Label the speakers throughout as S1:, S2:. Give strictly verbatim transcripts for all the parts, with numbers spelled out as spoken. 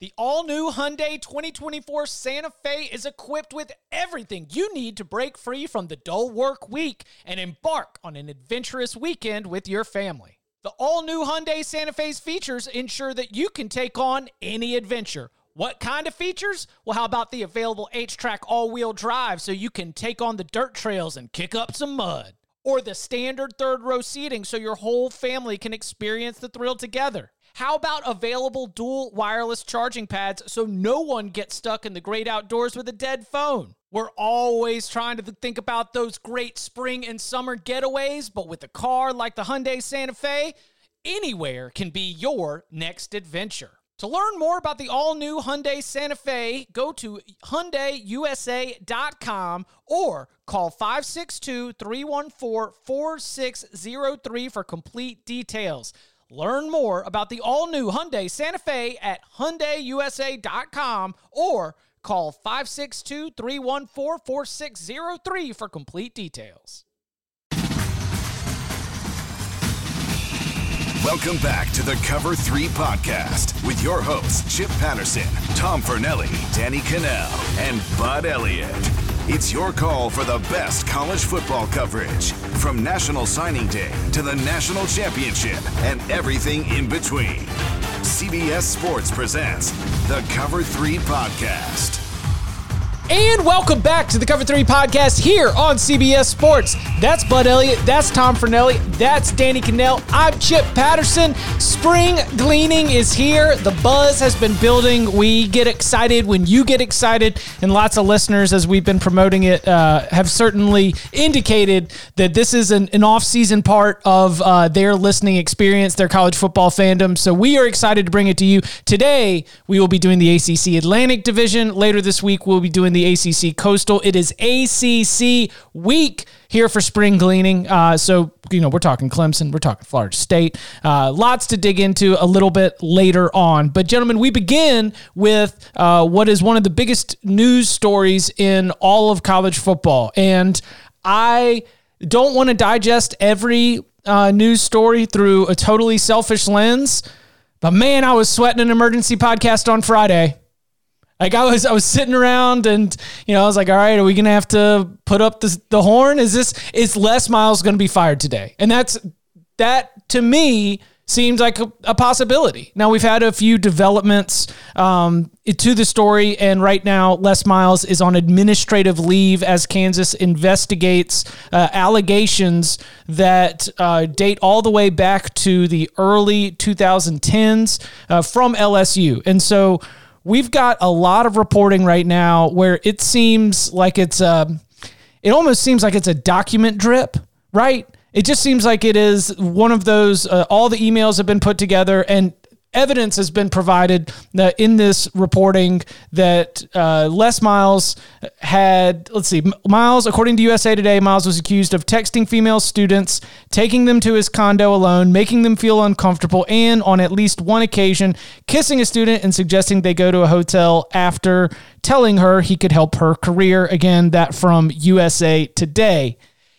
S1: The all-new Hyundai twenty twenty-four Santa Fe is equipped with everything you need to break free from the dull work week and embark on an adventurous weekend with your family. The all-new Hyundai Santa Fe's features ensure that you can take on any adventure. What kind of features? Well, how about the available H-Track all-wheel drive so you can take on the dirt trails and kick up some mud? Or the standard third-row seating so your whole family can experience the thrill together? How about available dual wireless charging pads so no one gets stuck in the great outdoors with a dead phone? We're always trying to think about those great spring and summer getaways, but with a car like the Hyundai Santa Fe, anywhere can be your next adventure. To learn more about the all-new Hyundai Santa Fe, go to Hyundai U S A dot com or call five six two, three one four, four six zero three for complete details. Learn more about the all-new Hyundai Santa Fe at Hyundai U S A dot com or call five six two, three one four, four six zero three for complete details.
S2: Welcome back to the Cover three Podcast with your hosts, Chip Patterson, Tom Fornelli, Danny Cannell, and Bud Elliott. It's your call for the best college football coverage, from National Signing Day to the National Championship and everything in between. C B S Sports presents the Cover three Podcast.
S1: And welcome back to the Cover three Podcast here on C B S Sports. That's Bud Elliott, that's Tom Fornelli, that's Danny Cannell, I'm Chip Patterson. Spring gleaning is here. The buzz has been building. We get excited when you get excited, and lots of listeners, as we've been promoting it, uh, have certainly indicated that this is an, an off-season part of uh, their listening experience, their college football fandom. So we are excited to bring it to you. Today, we will be doing the A C C Atlantic Division. Later this week, we'll be doing the A C C Coastal. It is A C C week here for spring gleaning. Uh, so, you know, we're talking Clemson, we're talking Florida State. Uh, lots to dig into a little bit later on. But, gentlemen, we begin with uh, what is one of the biggest news stories in all of college football. And I don't want to digest every uh, news story through a totally selfish lens, but, man, I was sweating an emergency podcast on Friday. Like I was, I was sitting around and, you know, I was like, all right, are we going to have to put up the, the horn? Is this, is Les Miles going to be fired today? And that's, that to me seems like a, a possibility. Now we've had a few developments um, to the story. And right now Les Miles is on administrative leave as Kansas investigates uh, allegations that uh, date all the way back to the early twenty tens uh, from L S U. And so, we've got a lot of reporting right now where it seems like it's a, it almost seems like it's a document drip, right? It just seems like it is one of those, uh, all the emails have been put together and evidence has been provided that in this reporting that uh, Les Miles had, let's see, Miles, according to U S A Today, Miles was accused of texting female students, taking them to his condo alone, making them feel uncomfortable, and on at least one occasion, kissing a student and suggesting they go to a hotel after telling her he could help her career. Again, that from U S A Today.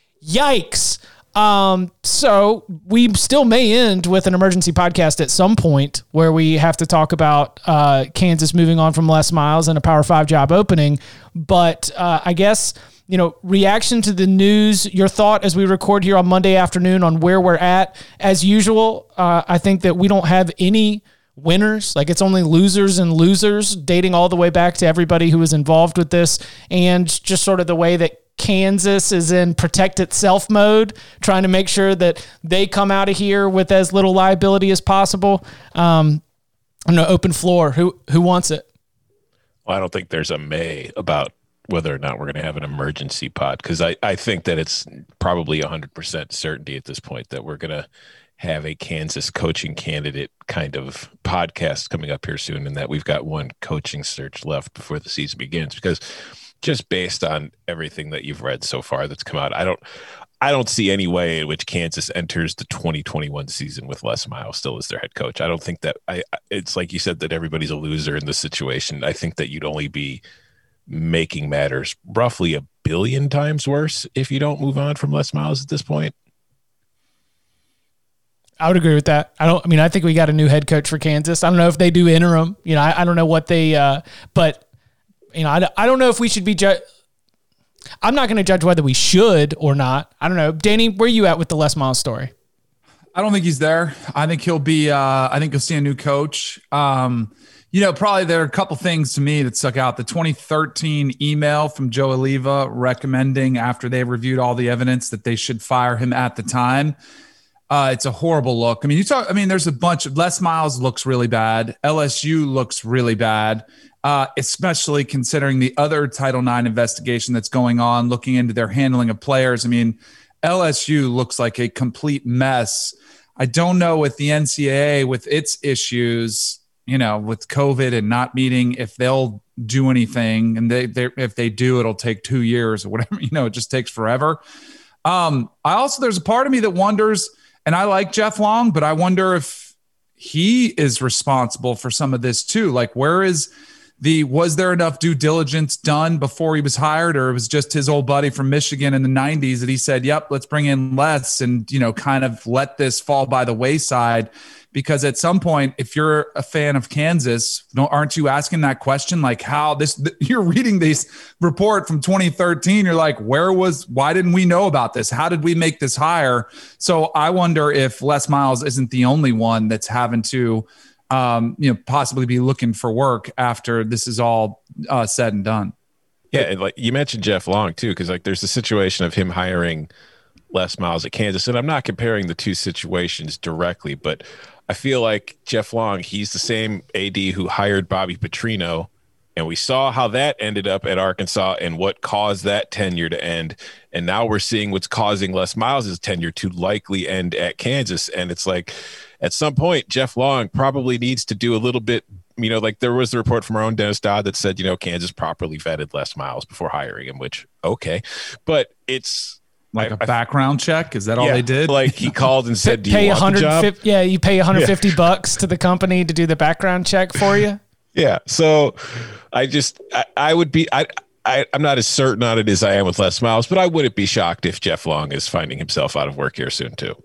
S1: Yikes. Um, so we still may end with an emergency podcast at some point where we have to talk about, uh, Kansas moving on from Les Miles and a Power Five job opening. But, uh, I guess, you know, reaction to the news, your thought as we record here on Monday afternoon on where we're at. As usual, uh, I think that we don't have any winners. Like, it's only losers and losers, dating all the way back to everybody who was involved with this, and just sort of the way that Kansas is in protect itself mode, trying to make sure that they come out of here with as little liability as possible. Um, I'm going to open floor. Who who wants it?
S3: Well, I don't think there's a may about whether or not we're going to have an emergency pod, because I, I think that it's probably one hundred percent certainty at this point that we're going to have a Kansas coaching candidate kind of podcast coming up here soon, and that we've got one coaching search left before the season begins. Because just based on everything that you've read so far that's come out, I don't I don't see any way in which Kansas enters the twenty twenty-one season with Les Miles still as their head coach. I don't think that I it's like you said that everybody's a loser in this situation. I think that you'd only be making matters roughly a billion times worse if you don't move on from Les Miles at this point.
S1: I would agree with that. I don't, I mean, I think we got a new head coach for Kansas. I don't know if they do interim, you know, I, I don't know what they, uh, but you know, I, I don't know if we should be ju- I'm not going to judge whether we should or not. I don't know. Danny, where are you at with the Les Miles story?
S4: I don't think he's there. I think he'll be, uh, I think you'll see a new coach. Um, you know, probably there are a couple things to me that stuck out. The twenty thirteen email from Joe Oliva recommending, after they reviewed all the evidence, that they should fire him at the time. Uh, it's a horrible look. I mean, you talk, I mean, there's a bunch of Les Miles looks really bad. L S U looks really bad, uh, especially considering the other Title nine investigation that's going on, looking into their handling of players. I mean, L S U looks like a complete mess. I don't know with the N C double A, with its issues, you know, with COVID and not meeting, if they'll do anything. And they, they if they do, it'll take two years or whatever, you know, it just takes forever. Um, I also, there's a part of me that wonders, and I like Jeff Long, but I wonder if he is responsible for some of this too. Like, where is the, was there enough due diligence done before he was hired, or it was just his old buddy from Michigan in the nineties that he said, yep, let's bring in Les, and, you know, kind of let this fall by the wayside? Because at some point, if you're a fan of Kansas, don't, aren't you asking that question? Like, how this, you're reading this report from twenty thirteen. You're like, where was, why didn't we know about this? How did we make this hire? So I wonder if Les Miles isn't the only one that's having to, um, you know, possibly be looking for work after this is all uh, said and done.
S3: Yeah. And like you mentioned Jeff Long too, because like there's a situation of him hiring Les Miles at Kansas. And I'm not comparing the two situations directly, but I feel like Jeff Long, he's the same A D who hired Bobby Petrino, and we saw how that ended up at Arkansas and what caused that tenure to end. And now we're seeing what's causing Les Miles' tenure to likely end at Kansas. And it's like, at some point, Jeff Long probably needs to do a little bit, you know, like there was the report from our own Dennis Dodd that said, you know, Kansas properly vetted Les Miles before hiring him, which, okay. But it's,
S4: like a background check? Is that all
S3: yeah,
S4: they did?
S3: Like he called and said, do
S1: pay
S3: you want the job?
S1: Yeah, you pay one hundred fifty
S3: yeah.
S1: bucks to the company to do the background check for you.
S3: Yeah. So I just, I, I would be, I, I, I'm not as certain on it as I am with Les Miles, but I wouldn't be shocked if Jeff Long is finding himself out of work here soon too.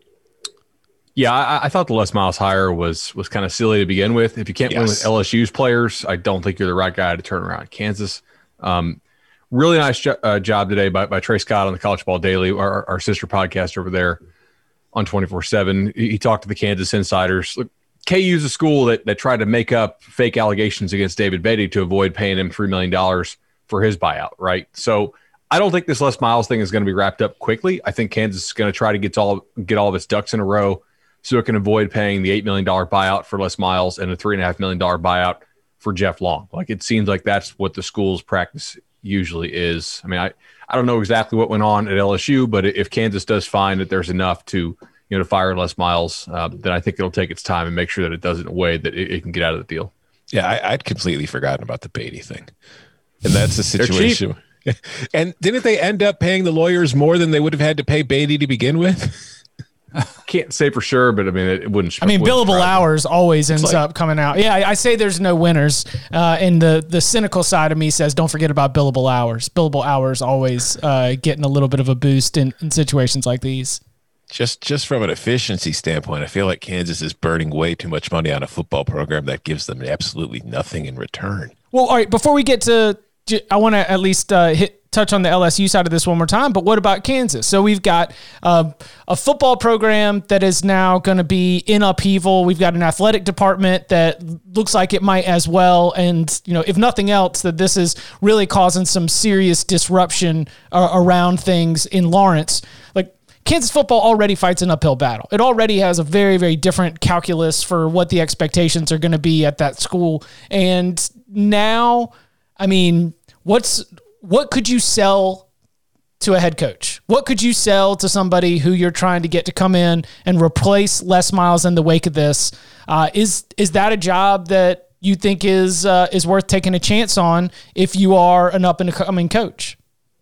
S5: Yeah, I, I thought the Les Miles hire was was kind of silly to begin with. If you can't yes. win with L S U's players, I don't think you're the right guy to turn around Kansas. Um, Really nice jo- uh, job today by, by Trey Scott on the College Ball Daily, our, our sister podcast over there on twenty-four seven. He, he talked to the Kansas insiders. Look, K U's a school that, that tried to make up fake allegations against David Beatty to avoid paying him three million dollars for his buyout, right? So I don't think this Les Miles thing is going to be wrapped up quickly. I think Kansas is going to try to get all, get all of its ducks in a row so it can avoid paying the eight million dollars buyout for Les Miles and a three point five million dollars buyout for Jeff Long. Like, it seems like that's what the school's practice usually is. I mean, I, I don't know exactly what went on at L S U, but if Kansas does find that there's enough to, you know, to fire Les Miles, uh, then I think it'll take its time and make sure that it does it in a way that it, it can get out of the deal.
S3: Yeah, I, I'd completely forgotten about the Beatty thing. And that's the situation. And didn't they end up paying the lawyers more than they would have had to pay Beatty to begin with?
S5: Can't say for sure, but I mean, it, it wouldn't.
S1: I mean,
S5: wouldn't
S1: billable hours always ends
S3: like,
S1: up coming out. Yeah, I, I say there's no winners. Uh, and the the cynical side of me says, don't forget about billable hours. Billable hours always uh, getting a little bit of a boost in, in situations like these.
S3: Just just from an efficiency standpoint, I feel like Kansas is burning way too much money on a football program that gives them absolutely nothing in return.
S1: Well, all right, before we get to, I want to at least uh, hit touch on the L S U side of this one more time, but what about Kansas? So we've got uh, a football program that is now going to be in upheaval. We've got an athletic department that looks like it might as well. And, you know, if nothing else, that this is really causing some serious disruption uh, around things in Lawrence. Like, Kansas football already fights an uphill battle. It already has a very, very different calculus for what the expectations are going to be at that school. And now, I mean, what's, what could you sell to a head coach? What could you sell to somebody who you're trying to get to come in and replace Les Miles in the wake of this? Uh, is is that a job that you think is uh, is worth taking a chance on if you are an up-and-coming coach?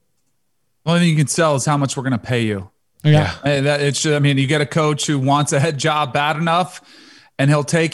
S4: The only thing you can sell is how much we're going to pay you.
S1: Yeah,
S4: and that it's. I mean, you get a coach who wants a head job bad enough, and he'll take it.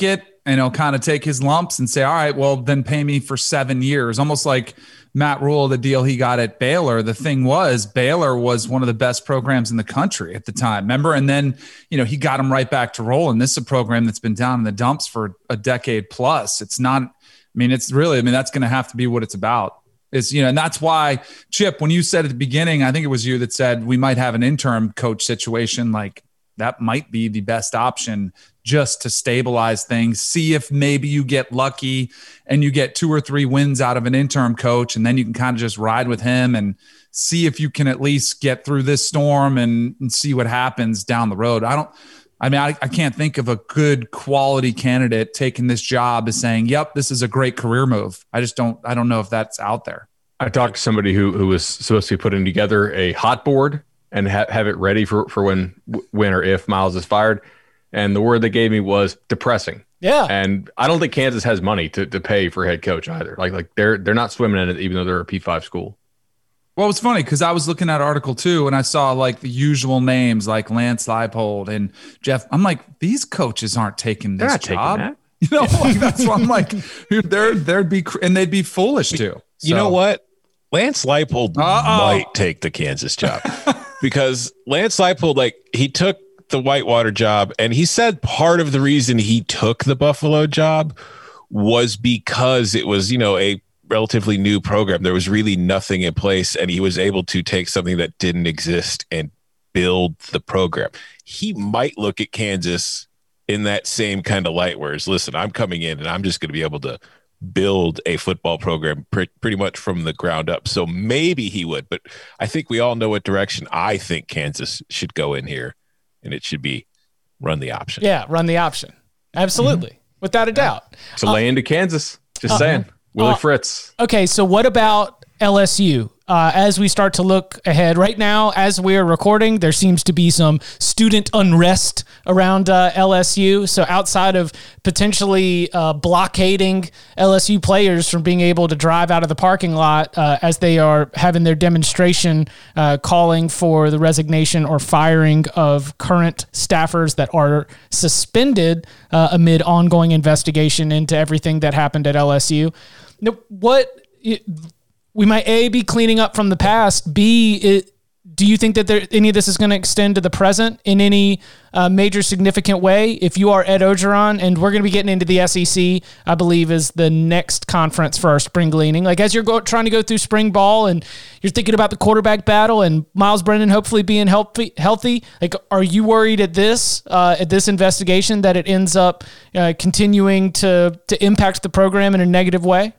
S4: and he'll kind of take his lumps and say, all right, well, then pay me for seven years. Almost like Matt Rule, the deal he got at Baylor. The thing was, Baylor was one of the best programs in the country at the time. Remember? And then, you know, he got him right back to rolling. This is a program that's been down in the dumps for a decade plus. It's not, I mean, it's really, I mean, that's going to have to be what it's about. Is, you know, and that's why, Chip, when you said at the beginning, I think it was you that said we might have an interim coach situation, like that might be the best option just to stabilize things. See if maybe you get lucky and you get two or three wins out of an interim coach, and then you can kind of just ride with him and see if you can at least get through this storm and, and see what happens down the road. I don't, I mean, I, I can't think of a good quality candidate taking this job as saying, yep, this is a great career move. I just don't, I don't know if that's out there.
S5: I talked to somebody who, who was supposed to be putting together a hot board and ha- have it ready for, for when, when or if Miles is fired. And the word they gave me was depressing.
S1: Yeah.
S5: And I don't think Kansas has money to, to pay for head coach either. Like, like they're, they're not swimming in it, even though they're a P five school.
S4: Well, it's funny because I was looking at Article two and I saw like the usual names like Lance Leipold and Jeff. I'm like, these coaches aren't taking this job.
S5: Taking that.
S4: You know, like, that's why I'm like, they're, they'd be, and they'd be foolish too.
S3: You
S4: so.
S3: know what? Lance Leipold
S4: Uh-oh.
S3: might take the Kansas job because Lance Leipold, like, he took the Whitewater job, and he said part of the reason he took the Buffalo job was because it was, you know, a relatively new program. There was really nothing in place, and he was able to take something that didn't exist and build the program. He might look at Kansas in that same kind of light, whereas, listen, I'm coming in and I'm just going to be able to build a football program pre- pretty much from the ground up. So maybe he would, but I think we all know what direction I think Kansas should go in here, and it should be run the option.
S1: Yeah, run the option. Absolutely. Mm-hmm. Without a doubt.
S5: So uh, lay into Kansas. Just uh, saying. Willie uh, Fritz.
S1: Okay, so what about L S U? Uh, as we start to look ahead right now, as we're recording, there seems to be some student unrest around uh, L S U. So outside of potentially uh, blockading L S U players from being able to drive out of the parking lot uh, as they are having their demonstration uh, calling for the resignation or firing of current staffers that are suspended uh, amid ongoing investigation into everything that happened at L S U. Now, what... It, we might A, be cleaning up from the past. B, it, do you think that there, any of this is going to extend to the present in any uh, major significant way? If you are Ed Orgeron, and we're going to be getting into the S E C, I believe, is the next conference for our spring gleaning. Like, as you're go, trying to go through spring ball and you're thinking about the quarterback battle and Miles Brennan hopefully being healthy, healthy, like, are you worried at this, uh, at this investigation that it ends up uh, continuing to to impact the program in a negative way?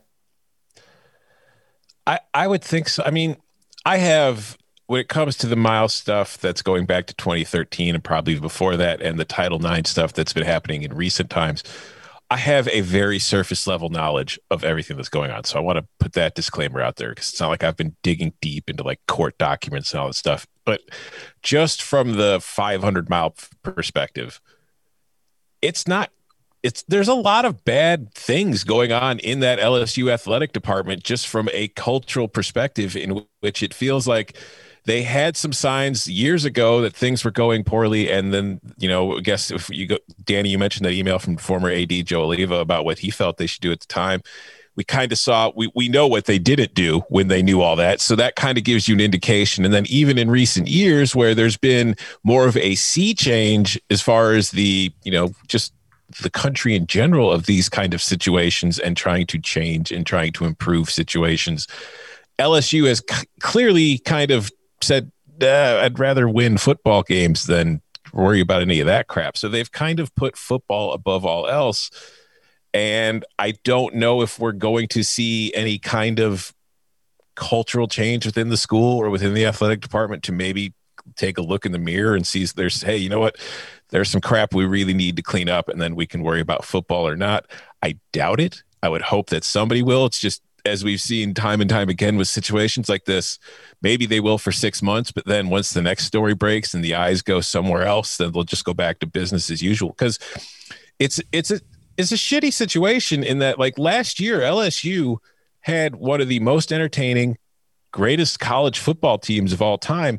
S3: I, I would think so. I mean, I have, when it comes to the Miles stuff that's going back to twenty thirteen and probably before that, and the Title nine stuff that's been happening in recent times, I have a very surface level knowledge of everything that's going on. So I want to put that disclaimer out there because it's not like I've been digging deep into like court documents and all that stuff. But just from the five hundred mile perspective, it's not It's there's a lot of bad things going on in that L S U athletic department just from a cultural perspective, in which it feels like they had some signs years ago that things were going poorly. And then, you know, I guess if you go, Danny, you mentioned that email from former A D Joe Oliva about what he felt they should do at the time. We kind of saw, we, we know what they didn't do when they knew all that. So that kind of gives you an indication. And then even in recent years where there's been more of a sea change as far as the, you know, just the country in general of these kind of situations and trying to change and trying to improve situations. L S U has c- clearly kind of said, uh, I'd rather win football games than worry about any of that crap. So they've kind of put football above all else. And I don't know if we're going to see any kind of cultural change within the school or within the athletic department to maybe take a look in the mirror and see there's, hey, you know what? There's some crap we really need to clean up, and then we can worry about football or not. I doubt it. I would hope that somebody will. It's just, as we've seen time and time again with situations like this, maybe they will for six months, but then once the next story breaks and the eyes go somewhere else, then they'll just go back to business as usual. Because it's it's a it's a shitty situation in that, like, last year, L S U had one of the most entertaining, greatest college football teams of all time.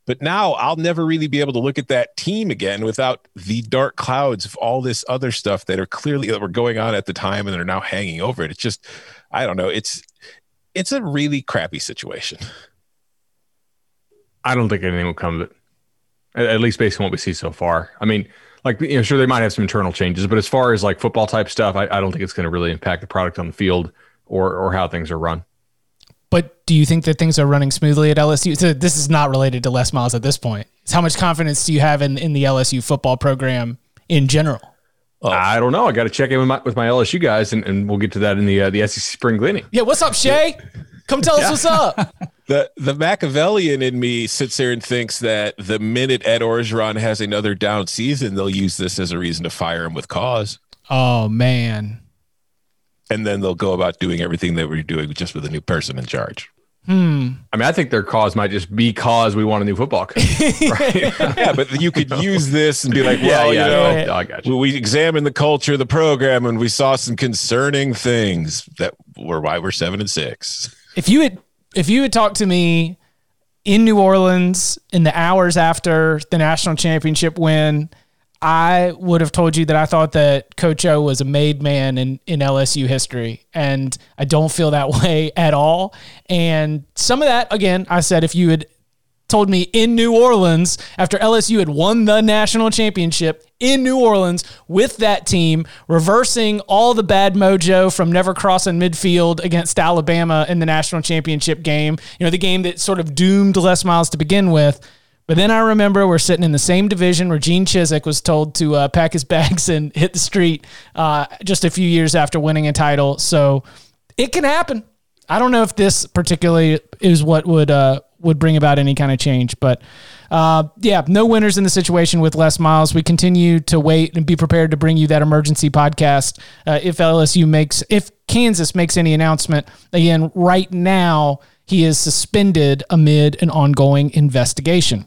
S3: But now I'll never really be able to look at that team again without the dark clouds of all this other stuff that are clearly that were going on at the time and they're now hanging over it. It's just, I don't know. It's, it's a really crappy situation.
S5: I don't think anything will come of it, at least based on what we see so far. I mean, like, you know, sure, they might have some internal changes, but as far as like football type stuff, I, I don't think it's going to really impact the product on the field or or how things are run.
S1: But do you think that things are running smoothly at L S U? So this is not related to Les Miles at this point. It's how much confidence do you have in, in the L S U football program in general?
S5: Oh. I don't know. I got to check in with my, with my L S U guys, and, and we'll get to that in the uh, the S E C Spring Gleaning.
S1: Yeah, what's up, Shay? Come tell
S5: yeah.
S1: us what's up.
S3: The the Machiavellian in me sits there and thinks that the minute Ed Orgeron has another down season, they'll use this as a reason to fire him with cause.
S1: Oh, man.
S3: And then they'll go about doing everything they were doing just with a new person in charge.
S1: Hmm.
S5: I mean, I think their cause might just be cause we want a new football coach. Right?
S3: Yeah, but you could use this and be like, well,
S5: yeah, yeah,
S3: you know,
S5: yeah, I got you.
S3: we examined the culture of the program and we saw some concerning things that were why we're seven and six.
S1: If you had if you had talked to me in New Orleans in the hours after the national championship win, I would have told you that I thought that Coach O was a made man in, in L S U history, and I don't feel that way at all. And some of that, again, I said if you had told me in New Orleans after L S U had won the national championship in New Orleans with that team, reversing all the bad mojo from never crossing midfield against Alabama in the national championship game, you know, the game that sort of doomed Les Miles to begin with. But then I remember we're sitting in the same division where Gene Chizik was told to uh, pack his bags and hit the street uh, just a few years after winning a title. So it can happen. I don't know if this particularly is what would uh, would bring about any kind of change. But, uh, yeah, no winners in the situation with Les Miles. We continue to wait and be prepared to bring you that emergency podcast uh, if L S U makes – if Kansas makes any announcement. Again, right now he is suspended amid an ongoing investigation.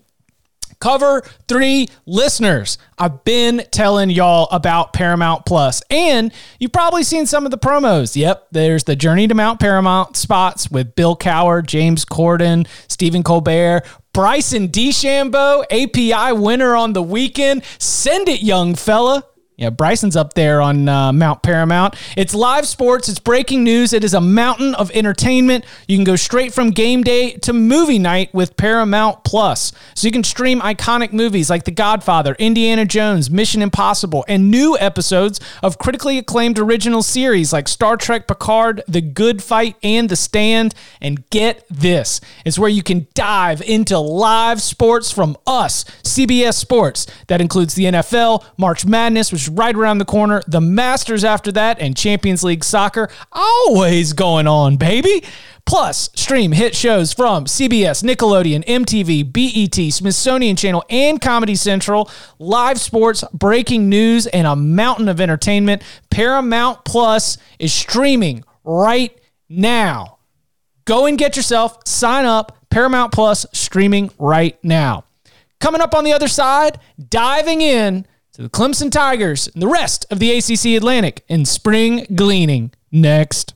S1: Cover three listeners, I've been telling y'all about Paramount Plus, and you've probably seen some of the promos. Yep, there's the Journey to Mount Paramount spots with Bill Cowher, James Corden, Stephen Colbert, Bryson DeChambeau, A P I winner on the weekend. Send it, young fella. Yeah, Bryson's up there on uh, Mount Paramount. It's live sports. It's breaking news. It is a mountain of entertainment. You can go straight from game day to movie night with Paramount Plus. So you can stream iconic movies like The Godfather, Indiana Jones, Mission Impossible, and new episodes of critically acclaimed original series like Star Trek Picard, The Good Fight, and The Stand. And get this. It's where you can dive into live sports from us, C B S Sports. That includes the N F L, March Madness, which right around the corner, the Masters after that, and Champions League soccer always going on, baby. Plus, stream hit shows from C B S, Nickelodeon, M T V, B E T, Smithsonian Channel, and Comedy Central. Live sports, breaking news, and a mountain of entertainment. Paramount Plus is streaming right now. Go and get yourself, sign up, Paramount Plus streaming right now. Coming up on the other side, diving in to the Clemson Tigers and the rest of the A C C Atlantic in spring gleaning next.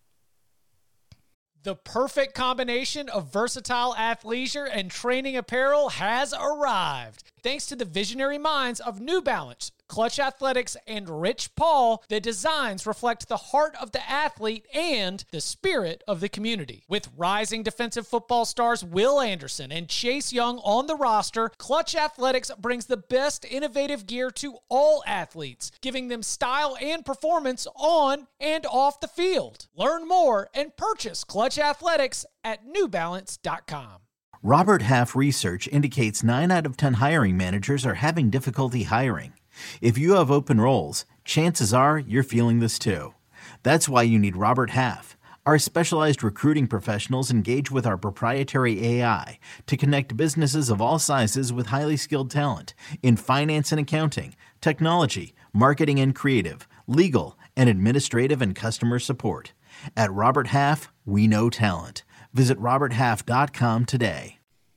S1: The perfect combination of versatile athleisure and training apparel has arrived. Thanks to the visionary minds of New Balance, Clutch Athletics, and Rich Paul, the designs reflect the heart of the athlete and the spirit of the community. With rising defensive football stars Will Anderson and Chase Young on the roster, Clutch Athletics brings the best innovative gear to all athletes, giving them style and performance on and off the field. Learn more and purchase Clutch Athletics at new balance dot com.
S6: Robert Half research indicates nine out of ten hiring managers are having difficulty hiring. If you have open roles, chances are you're feeling this too. That's why you need Robert Half. Our specialized recruiting professionals engage with our proprietary A I to connect businesses of all sizes with highly skilled talent in finance and accounting, technology, marketing and creative, legal, and administrative and customer support. At Robert Half, we know talent. Visit robert half dot com today.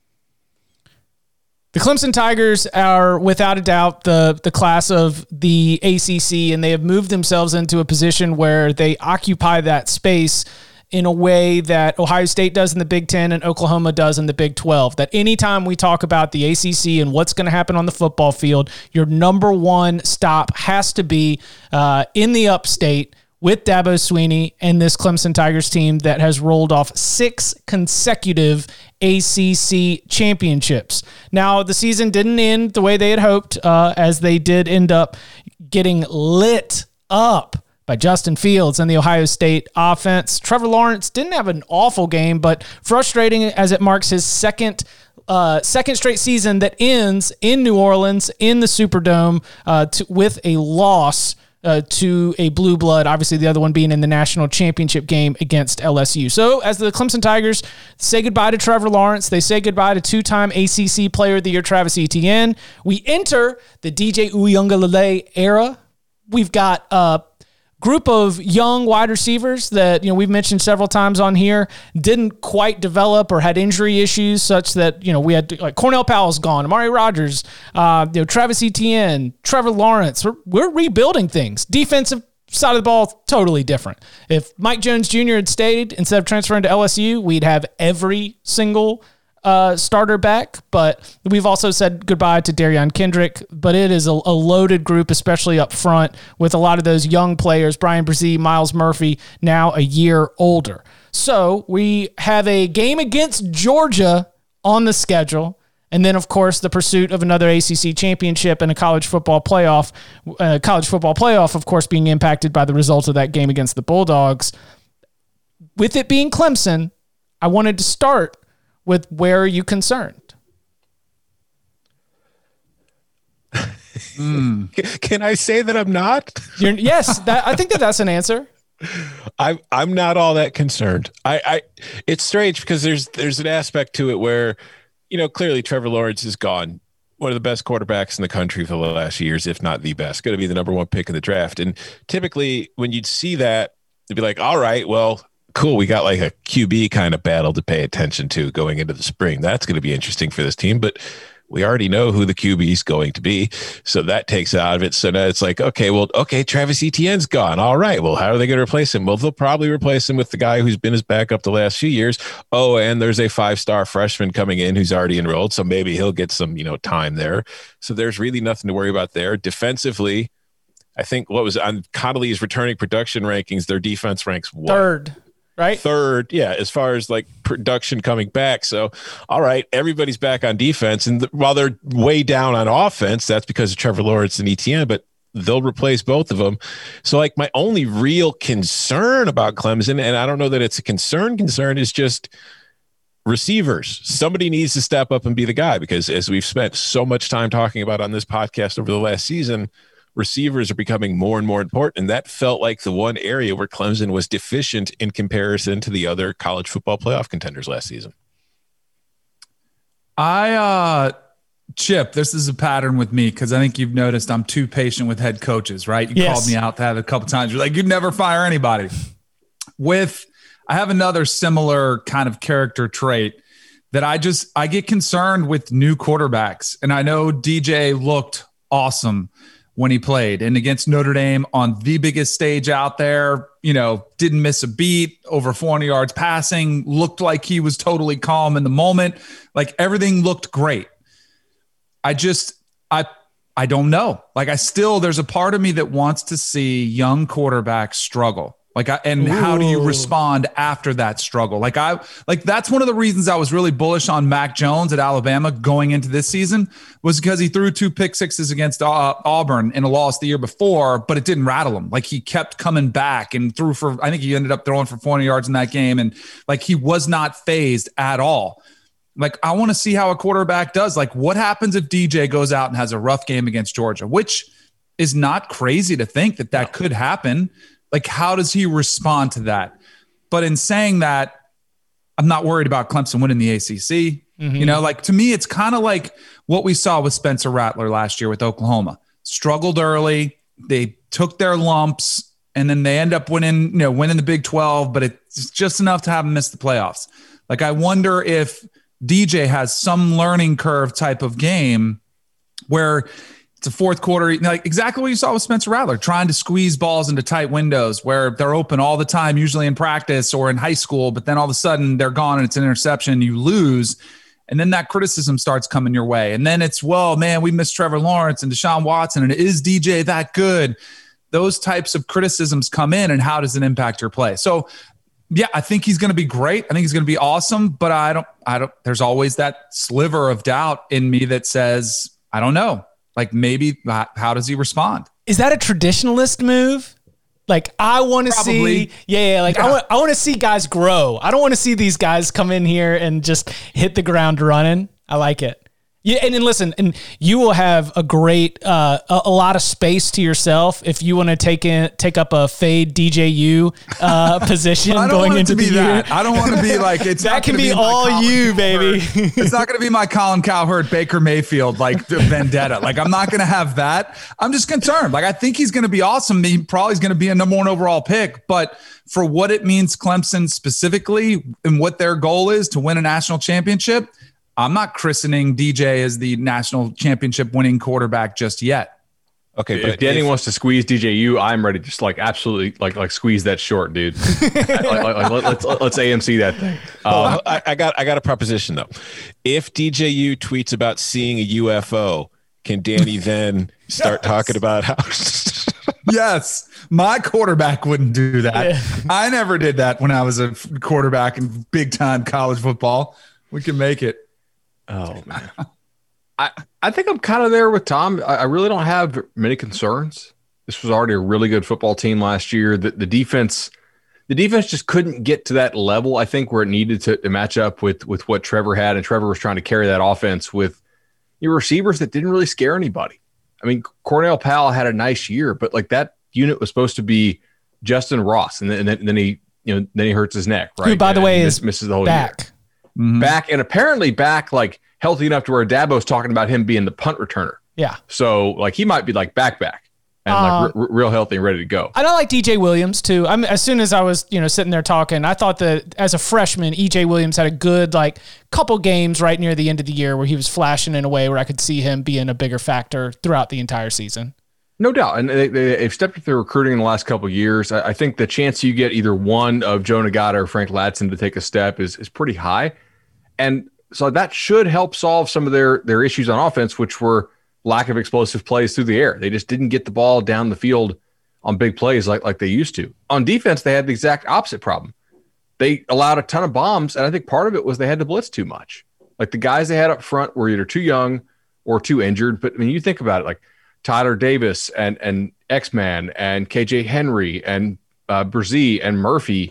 S1: The Clemson Tigers are, without a doubt, the, the class of the A C C, and they have moved themselves into a position where they occupy that space in a way that Ohio State does in the Big Ten and Oklahoma does in the Big twelve. That anytime we talk about the A C C and what's going to happen on the football field, your number one stop has to be uh, in the upstate with Dabo Swinney and this Clemson Tigers team that has rolled off six consecutive A C C championships. Now, the season didn't end the way they had hoped, uh, as they did end up getting lit up by Justin Fields and the Ohio State offense. Trevor Lawrence didn't have an awful game, but frustrating as it marks his second uh, second straight season that ends in New Orleans in the Superdome uh, to, with a loss Uh, to a blue blood, obviously the other one being in the national championship game against L S U. So as the Clemson Tigers say goodbye to Trevor Lawrence, they say goodbye to two-time A C C Player of the Year Travis Etienne. We enter the D J Uiagalelei era. We've got a group of young wide receivers that, you know, we've mentioned several times on here, didn't quite develop or had injury issues such that, you know, we had like Cornell Powell's gone, Amari Rodgers, uh, you know, Travis Etienne, Trevor Lawrence. We're, we're rebuilding things. Defensive side of the ball, totally different. If Mike Jones Junior had stayed instead of transferring to L S U, we'd have every single Uh, starter back, but we've also said goodbye to Darion Kendrick, but it is a, a loaded group, especially up front with a lot of those young players, Brian Brzee, Miles Murphy, now a year older. So we have a game against Georgia on the schedule. And then, of course, the pursuit of another A C C championship and a college football playoff, uh, college football playoff, of course, being impacted by the result of that game against the Bulldogs. With it being Clemson, I wanted to start with where are you concerned?
S3: mm. Can I say that I'm not?
S1: You're, yes, that, I think that that's an answer.
S3: I'm I'm not all that concerned. I, I it's strange because there's there's an aspect to it where, you know, clearly Trevor Lawrence is gone. One of the best quarterbacks in the country for the last years, if not the best, going to be the number one pick in the draft. And typically when you'd see that, it'd be like, all right, well, cool. We got like a Q B kind of battle to pay attention to going into the spring. That's going to be interesting for this team, but we already know who the Q B is going to be. So that takes it out of it. So now it's like, okay, well, okay, Travis Etienne's gone. All right. Well, how are they going to replace him? Well, they'll probably replace him with the guy who's been his backup the last few years. Oh, and there's a five-star freshman coming in who's already enrolled. So maybe he'll get some, you know, time there. So there's really nothing to worry about there. Defensively, I think what was on Connolly's returning production rankings, their defense ranks what?
S1: Third. Right.
S3: Third. Yeah. As far as like production coming back. So, all right, everybody's back on defense. And th- while they're way down on offense, that's because of Trevor Lawrence and Etienne, but they'll replace both of them. So like my only real concern about Clemson, and I don't know that it's a concern concern, is just receivers. Somebody needs to step up and be the guy, because as we've spent so much time talking about on this podcast over the last season, receivers are becoming more and more important. And that felt like the one area where Clemson was deficient in comparison to the other college football playoff contenders last season.
S4: I, uh, Chip, this is a pattern with me because I think you've noticed I'm too patient with head coaches, right? You yes. called me out that a couple times. You're like, you'd never fire anybody. With, I have another similar kind of character trait that I just, I get concerned with new quarterbacks. And I know D J looked awesome when he played, and against Notre Dame on the biggest stage out there, you know, didn't miss a beat, over four hundred yards passing, looked like he was totally calm in the moment. Like everything looked great. I just, I, I don't know. Like I still, there's a part of me that wants to see young quarterbacks struggle. Like, I, and Ooh. How do you respond after that struggle? Like I, like that's one of the reasons I was really bullish on Mac Jones at Alabama going into this season, was because he threw two pick sixes against uh, Auburn in a loss the year before, but it didn't rattle him. Like he kept coming back and threw for, I think he ended up throwing for four hundred yards in that game. And like, he was not fazed at all. Like, I want to see how a quarterback does. Like, what happens if D J goes out and has a rough game against Georgia, which is not crazy to think that that could happen. Like, how does he respond to that? But in saying that, I'm not worried about Clemson winning the A C C. Mm-hmm. You know, like to me, it's kind of like what we saw with Spencer Rattler last year with Oklahoma. Struggled early. They took their lumps and then they end up winning, you know, winning the Big twelve, but it's just enough to have them miss the playoffs. Like, I wonder if D J has some learning curve type of game where It's a fourth quarter, like exactly what you saw with Spencer Rattler, trying to squeeze balls into tight windows where they're open all the time, usually in practice or in high school, but then all of a sudden they're gone and it's an interception, you lose. And then that criticism starts coming your way. And then it's, well, man, we miss Trevor Lawrence and Deshaun Watson, and is D J that good? Those types of criticisms come in, and how does it impact your play? So, yeah, I think he's going to be great. I think he's going to be awesome, but I don't, I don't, there's always that sliver of doubt in me that says, I don't know. Like maybe how does he respond?
S1: Is that a traditionalist move? Like I want to see, yeah, yeah like yeah. I want, I want to see guys grow. I don't want to see these guys come in here and just hit the ground running. I like it. Yeah, and then listen, and you will have a great, uh, a, a lot of space to yourself if you want to take in, take up a fade D J U uh, position
S4: I don't
S1: going
S4: want it
S1: into
S4: to be
S1: the
S4: that.
S1: year.
S4: I don't want to be like it's.
S1: That
S4: not
S1: can be,
S4: be
S1: all you, baby.
S4: It's not going to be my Colin Cowherd, Baker Mayfield like vendetta. Like I'm not going to have that. I'm just concerned. Like I think he's going to be awesome. He probably is going to be a number one overall pick, but for what it means, Clemson specifically, and what their goal is to win a national championship. I'm not christening D J as the national championship winning quarterback just yet.
S5: Okay, but if Danny if, wants to squeeze D J U, I'm ready to just like absolutely like like squeeze that short, dude. like, like, like, let's let's A M C that thing.
S3: Um, I, I got I got a proposition though. If D J U tweets about seeing a U F O, can Danny then start yes. talking about how?
S4: Yes, my quarterback wouldn't do that. Yeah. I never did that when I was a quarterback in big time college football. We can make it.
S5: Oh man, I, I think I'm kind of there with Tom. I, I really don't have many concerns. This was already a really good football team last year. The, the defense, the defense just couldn't get to that level. I think where it needed to, to match up with with what Trevor had, and Trevor was trying to carry that offense with your receivers that didn't really scare anybody. I mean, Cornell Powell had a nice year, but like that unit was supposed to be Justin Ross, and then, and then, and then he you know then he hurts his neck. Right,
S1: who by the
S5: and
S1: way is
S5: misses the whole
S1: back.
S5: year. Mm-hmm. Back and apparently back like healthy enough to where Dabo's talking about him being the punt returner.
S1: Yeah.
S5: So like he might be like back back and uh, like r- r- real healthy and ready to go.
S1: And I like D J Williams too. I mean, as soon as I was you know sitting there talking, I thought that as a freshman, E J Williams had a good like couple games right near the end of the year where he was flashing in a way where I could see him being a bigger factor throughout the entire season.
S5: No doubt. And they, they, they've stepped up their recruiting in the last couple of years. I, I think the chance you get either one of Joe Nagata or Frank Ladson to take a step is is pretty high. And so that should help solve some of their, their issues on offense, which were lack of explosive plays through the air. They just didn't get the ball down the field on big plays like, like they used to. On defense, they had the exact opposite problem. They allowed a ton of bombs, and I think part of it was they had to blitz too much. Like the guys they had up front were either too young or too injured. But I mean, you think about it, like Tyler Davis and, and X-Man and K J Henry and uh, Brzee and Murphy,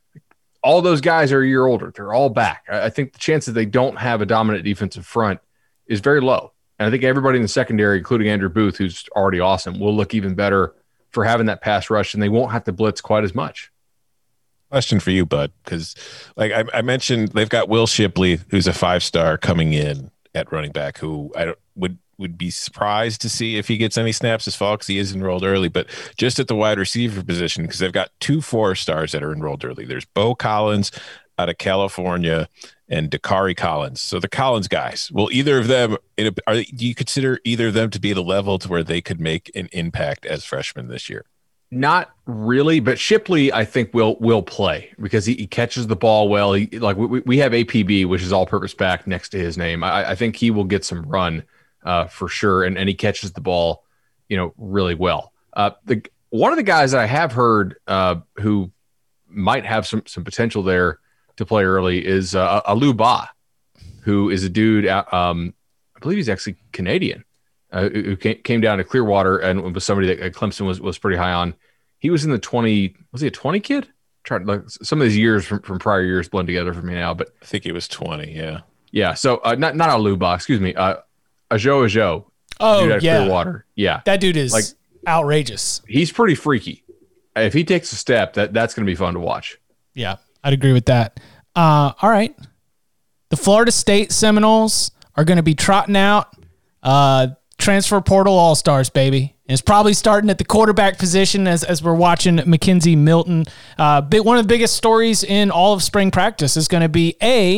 S5: all those guys are a year older. They're all back. I think the chances they don't have a dominant defensive front is very low. And I think everybody in the secondary, including Andrew Booth, who's already awesome, will look even better for having that pass rush, and they won't have to blitz quite as much.
S3: Question for you, Bud, because like I, I mentioned, they've got Will Shipley, who's a five-star coming in at running back, who I don't, would would be surprised to see if he gets any snaps this fall because he is enrolled early. But just at the wide receiver position, because they've got two four stars that are enrolled early. There's Bo Collins out of California and Dakari Collins. So the Collins guys, will either of them, are, do you consider either of them to be the level to where they could make an impact as freshmen this year?
S5: Not really, but Shipley, I think, will will play because he, he catches the ball well. He, like we, we have A P B, which is all-purpose back next to his name. I, I think he will get some run uh, for sure, and, and he catches the ball, you know, really well. Uh, the one of the guys that I have heard uh, who might have some some potential there to play early is uh, Alou Ba, who is a dude. Um, I believe he's actually Canadian. Uh, who came down to Clearwater and was somebody that Clemson was, was pretty high on. He was in the twenty, was he a twenty kid? Trying like some of these years from, from prior years blend together for me now, but
S3: I think he was twenty. Yeah.
S5: Yeah. So uh, not, not Aluba, excuse me. Uh, Ajo Ajo.
S1: Oh yeah.
S5: Clearwater. Yeah.
S1: That dude is
S5: like
S1: outrageous.
S5: He's pretty freaky. If he takes a step, that that's going to be fun to watch.
S1: Yeah. I'd agree with that. Uh, all right. The Florida State Seminoles are going to be trotting out, uh, transfer portal all-stars, baby. And it's probably starting at the quarterback position as, as we're watching McKenzie Milton. Uh, big, one of the biggest stories in all of spring practice is going to be, A,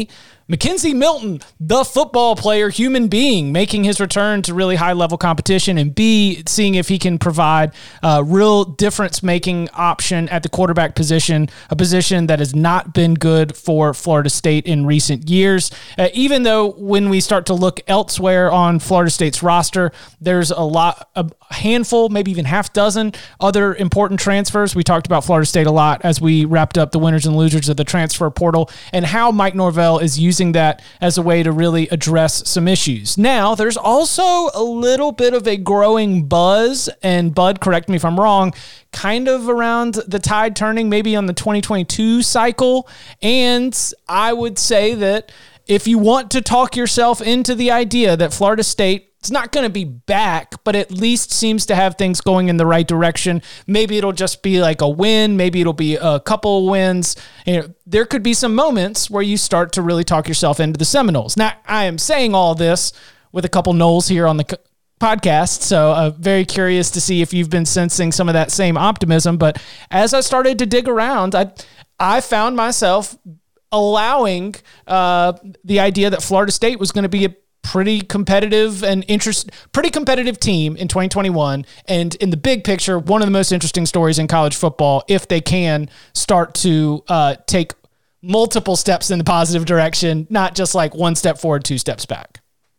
S1: McKenzie Milton, the football player, human being, making his return to really high-level competition, and B, seeing if he can provide a real difference-making option at the quarterback position, a position that has not been good for Florida State in recent years. Uh, even though when we start to look elsewhere on Florida State's roster, there's a lot, a handful, maybe even half dozen other important transfers. We talked about Florida State a lot as we wrapped up the winners and losers of the transfer portal and how Mike Norvell is using using that as a way to really address some issues. Now, there's also a little bit of a growing buzz, and Bud, correct me if I'm wrong, kind of around the tide turning maybe on the twenty twenty-two cycle. And I would say that if you want to talk yourself into the idea that Florida State, it's not going to be back, but at least seems to have things going in the right direction. Maybe it'll just be like a win. Maybe it'll be a couple wins. You know, there could be some moments where you start to really talk yourself into the Seminoles. Now, I am saying all this with a couple Noles here on the podcast, so I'm uh, very curious to see if you've been sensing some of that same optimism. But as I started to dig around, I I found myself allowing uh, the idea that Florida State was going to be a pretty competitive and interest, pretty competitive team in twenty twenty-one. And in the big picture, one of the most interesting stories in college football, if they can start to uh, take multiple steps in the positive direction, not just like one step forward, two steps back.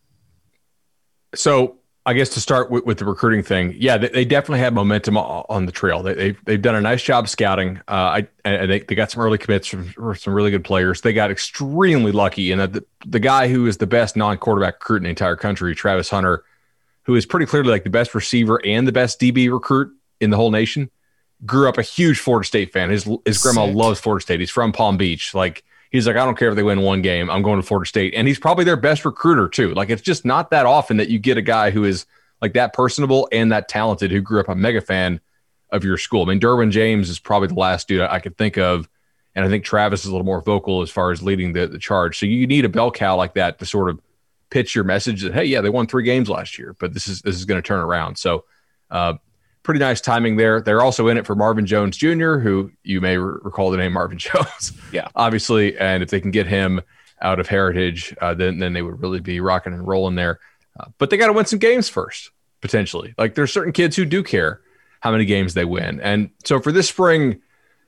S5: So I guess to start with, with the recruiting thing, yeah, they, they definitely have momentum on the trail. They, they've, they've done a nice job scouting. Uh, I, and they, they got some early commits from, from some really good players. They got extremely lucky in that the, the guy who is the best non-quarterback recruit in the entire country, Travis Hunter, who is pretty clearly like the best receiver and the best D B recruit in the whole nation, grew up a huge Florida State fan. His, his grandma Sick. loves Florida State. He's from Palm Beach. Like, he's like, I don't care if they win one game. I'm going to Florida State. And he's probably their best recruiter too. Like, it's just not that often that you get a guy who is like that personable and that talented who grew up a mega fan of your school. I mean, Derwin James is probably the last dude I could think of. And I think Travis is a little more vocal as far as leading the, the charge. So you need a bell cow like that to sort of pitch your message that, hey, yeah, they won three games last year, but this is, this is going to turn around. So uh, pretty nice timing there. They're also in it for Marvin Jones Junior, who you may re- recall the name Marvin Jones.
S3: Yeah,
S5: obviously. And if they can get him out of Heritage, uh, then, then they would really be rocking and rolling there. Uh, but they got to win some games first, potentially. Like, there's certain kids who do care how many games they win. And so for this spring,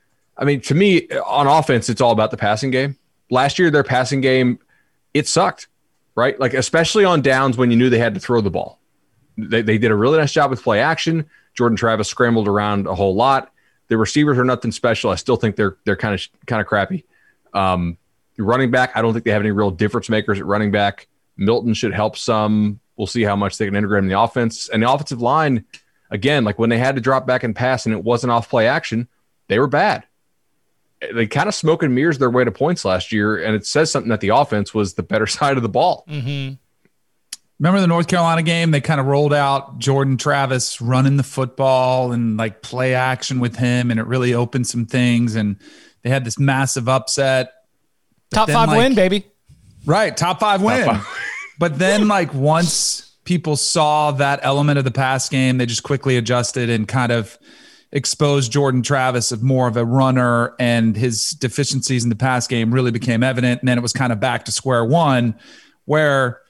S5: I mean, to me, on offense, it's all about the passing game. Last year, their passing game, it sucked, right? Like, especially on downs when you knew they had to throw the ball. They, they did a really nice job with play action. Jordan Travis scrambled around a whole lot. The receivers are nothing special. I still think they're they're kind of kind of crappy. Um, running back, I don't think they have any real difference makers at running back. Milton should help some. We'll see how much they can integrate in the offense. And the offensive line, again, like when they had to drop back and pass and it wasn't off play action, they were bad. They kind of smoke and mirrors their way to points last year, and it says something that the offense was the better side of the ball.
S1: Mm-hmm.
S4: Remember the North Carolina game? They kind of rolled out Jordan Travis running the football and like play action with him, and it really opened some things, and they had this massive upset.
S1: Top then, five like, win, baby.
S4: Right, top five win. Top five. But then, like, once people saw that element of the pass game, they just quickly adjusted and kind of exposed Jordan Travis of more of a runner, and his deficiencies in the pass game really became evident. And then it was kind of back to square one where,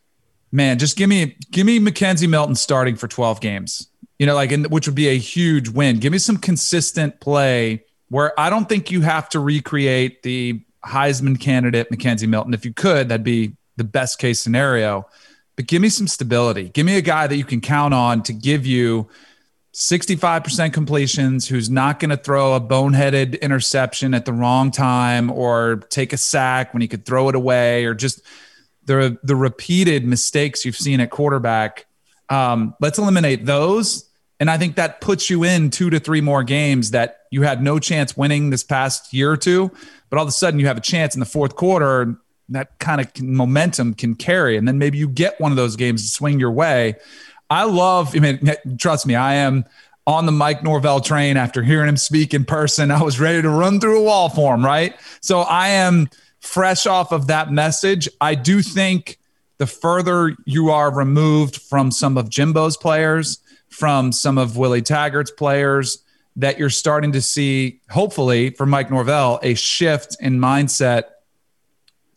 S4: man, just give me, give me McKenzie Milton starting for twelve games, you know, like, in, which would be a huge win. Give me some consistent play where I don't think you have to recreate the Heisman candidate McKenzie Milton. If you could, that'd be the best case scenario, but give me some stability. Give me a guy that you can count on to give you sixty-five percent completions, who's not going to throw a boneheaded interception at the wrong time or take a sack when he could throw it away, or just the, the repeated mistakes you've seen at quarterback. Um, let's eliminate those. And I think that puts you in two to three more games that you had no chance winning this past year or two, but all of a sudden you have a chance in the fourth quarter. That kind of momentum can carry, and then maybe you get one of those games to swing your way. I love, I mean, trust me, I am on the Mike Norvell train after hearing him speak in person. I was ready to run through a wall for him, right? So I am fresh off of that message. I do think the further you are removed from some of Jimbo's players, from some of Willie Taggart's players, that you're starting to see, hopefully for Mike Norvell, a shift in mindset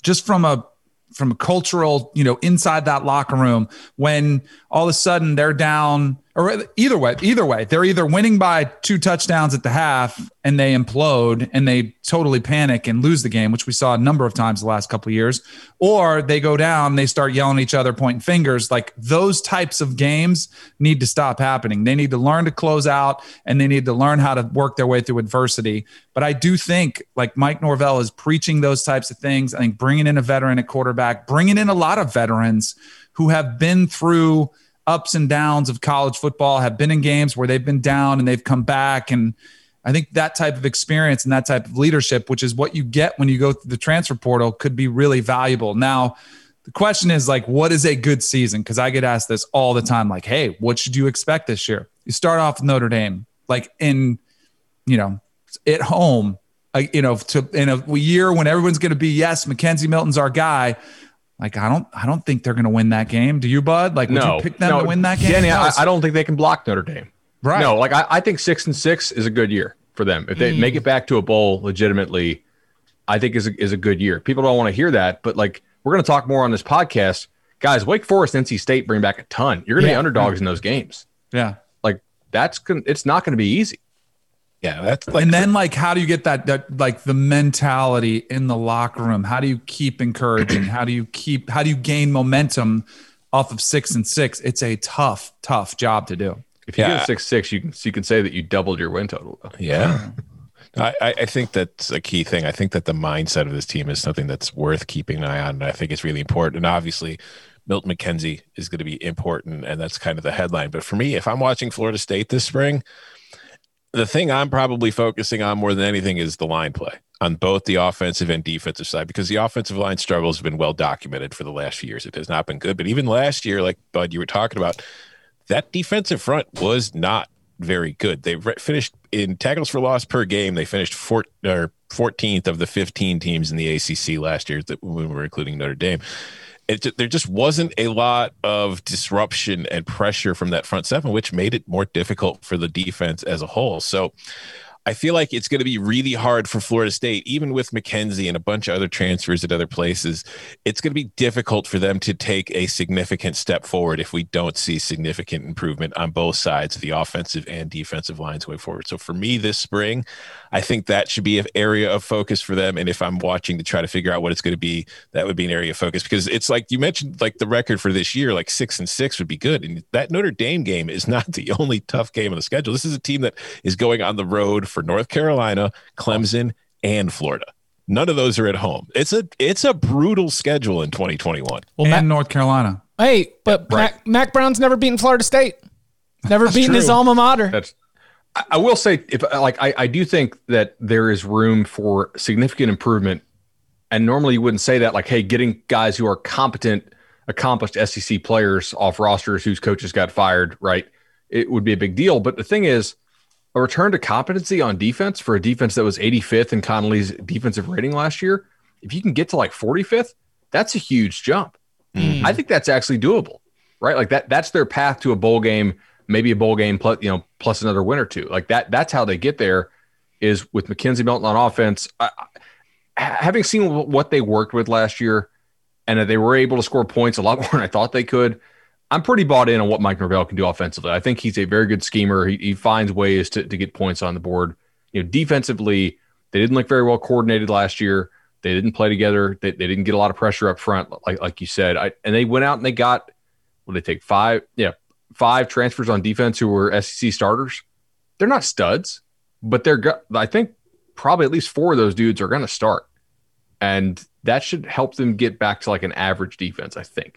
S4: just from a from a cultural, you know, inside that locker room, when all of a sudden they're down, or either way, either way, they're either winning by two touchdowns at the half and they implode and they totally panic and lose the game, which we saw a number of times the last couple of years, or they go down, they start yelling at each other, pointing fingers. Like, those types of games need to stop happening. They need to learn to close out, and they need to learn how to work their way through adversity. But I do think, like, Mike Norvell is preaching those types of things. I think bringing in a veteran at quarterback, bringing in a lot of veterans who have been through ups and downs of college football, have been in games where they've been down and they've come back. And I think that type of experience and that type of leadership, which is what you get when you go through the transfer portal, could be really valuable. Now, the question is, like, what is a good season? Because I get asked this all the time, like, hey, what should you expect this year? You start off with Notre Dame, like, in, you know, at home, uh, you know, to in a year when everyone's going to be, yes, Mackenzie Milton's our guy. Like, I don't, I don't think they're going to win that game. Do you, Bud? Like, would
S5: no,
S4: you pick them
S5: no,
S4: to win that game?
S5: Danny,
S4: no,
S5: I, I don't think they can block Notre Dame.
S4: Right.
S5: No, like I, I think six and six is a good year for them. If they mm. make it back to a bowl legitimately, I think is a, is a good year. People don't want to hear that, but like, we're going to talk more on this podcast. Guys, Wake Forest, N C State bring back a ton. You're going to yeah. be underdogs in those games.
S4: Yeah.
S5: Like, that's it's not going to be easy.
S3: Yeah, that's like,
S4: and then, like, how do you get that, that, like, the mentality in the locker room? How do you keep encouraging? How do you keep, how do you gain momentum off of six and six? It's a tough, tough job to do.
S5: If you
S3: yeah.
S5: get six, six, you can, you can say that you doubled your win total.
S3: Yeah. I, I think that's a key thing. I think that the mindset of this team is something that's worth keeping an eye on. And I think it's really important. And obviously, Milton McKenzie is going to be important, and that's kind of the headline. But for me, if I'm watching Florida State this spring, the thing I'm probably focusing on more than anything is the line play on both the offensive and defensive side, because the offensive line struggles have been well documented for the last few years. It has not been good. But even last year, like Bud, you were talking about, that defensive front was not very good. They re- finished in tackles for loss per game. They finished four, or fourteenth of the fifteen teams in the A C C last year, that when we were including Notre Dame. It, there just wasn't a lot of disruption and pressure from that front seven, which made it more difficult for the defense as a whole. So I feel like it's going to be really hard for Florida State, even with McKenzie and a bunch of other transfers at other places. It's going to be difficult for them to take a significant step forward if we don't see significant improvement on both sides of the offensive and defensive lines going forward. So for me this spring, I think that should be an area of focus for them. And if I'm watching to try to figure out what it's going to be, that would be an area of focus, because it's like you mentioned, like the record for this year, like six and six would be good. And that Notre Dame game is not the only tough game on the schedule. This is a team that is going on the road for North Carolina, Clemson, and Florida. None of those are at home. It's a it's a brutal schedule in twenty twenty-one.
S4: Well, and Mac, North Carolina.
S1: Hey, but right. Mac, Mac Brown's never beaten Florida State. Never
S5: That's
S1: beaten
S5: true.
S1: his alma mater.
S5: That's, I, I will say, if like I, I do think that there is room for significant improvement. And normally you wouldn't say that, like, hey, getting guys who are competent, accomplished S E C players off rosters whose coaches got fired, right? It would be a big deal. But the thing is, a return to competency on defense for a defense that was eighty-fifth in Connolly's defensive rating last year, if you can get to like forty-fifth, that's a huge jump. Mm. I think that's actually doable, right? Like that, that's their path to a bowl game, maybe a bowl game plus, you know, plus another win or two. Like that, that's how they get there, is with McKenzie Milton on offense. I, having seen what they worked with last year and that they were able to score points a lot more than I thought they could, I'm pretty bought in on what Mike Norvell can do offensively. I think he's a very good schemer. He, he finds ways to, to get points on the board. You know, defensively, they didn't look very well coordinated last year. They didn't play together. They, they didn't get a lot of pressure up front, like like you said. I, and they went out and they got, well, they take five, yeah, five transfers on defense who were S E C starters. They're not studs, but they're, I think probably at least four of those dudes are going to start. And that should help them get back to like an average defense, I think.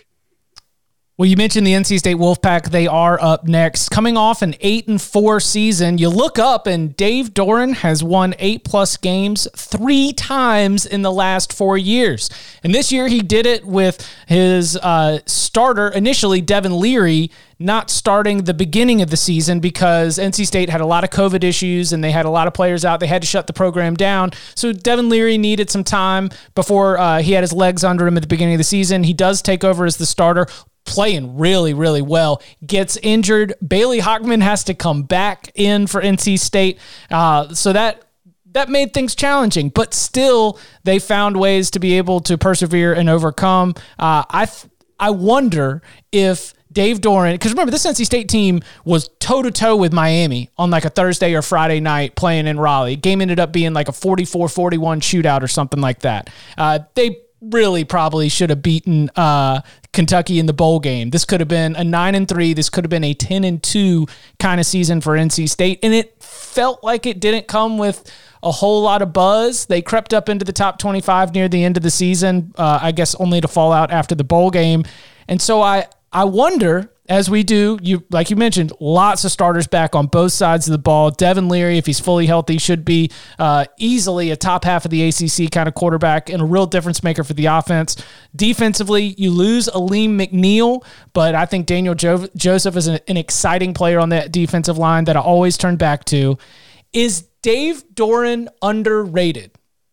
S1: Well, you mentioned the N C State Wolfpack. They are up next. Coming off an eight and four season, you look up and Dave Doeren has won eight plus games three times in the last four years. And this year he did it with his uh, starter, initially Devin Leary, not starting the beginning of the season because N C State had a lot of COVID issues and they had a lot of players out. They had to shut the program down. So Devin Leary needed some time before uh, he had his legs under him at the beginning of the season. He does take over as the starter, playing really, really well, gets injured. Bailey Hockman has to come back in for N C State. Uh, so that that made things challenging, but still they found ways to be able to persevere and overcome. Uh, I th- I wonder if Dave Doeren, because remember, this N C State team was toe-to-toe with Miami on like a Thursday or Friday night playing in Raleigh. Game ended up being like a forty-four forty-one shootout or something like that. Uh, they really probably should have beaten uh, Kentucky in the bowl game. This could have been a nine and three. This could have been a ten and two kind of season for N C State, and it felt like it didn't come with a whole lot of buzz. They crept up into the top twenty-five near the end of the season, uh, I guess only to fall out after the bowl game. And so I, I wonder, as we do, you like you mentioned, lots of starters back on both sides of the ball. Devin Leary, if he's fully healthy, should be uh, easily a top half of the A C C kind of quarterback and a real difference maker for the offense. Defensively, you lose Aleem McNeil, but I think Daniel jo- Joseph is an, an exciting player on that defensive line that I always turn back to. Is Dave Doeren underrated?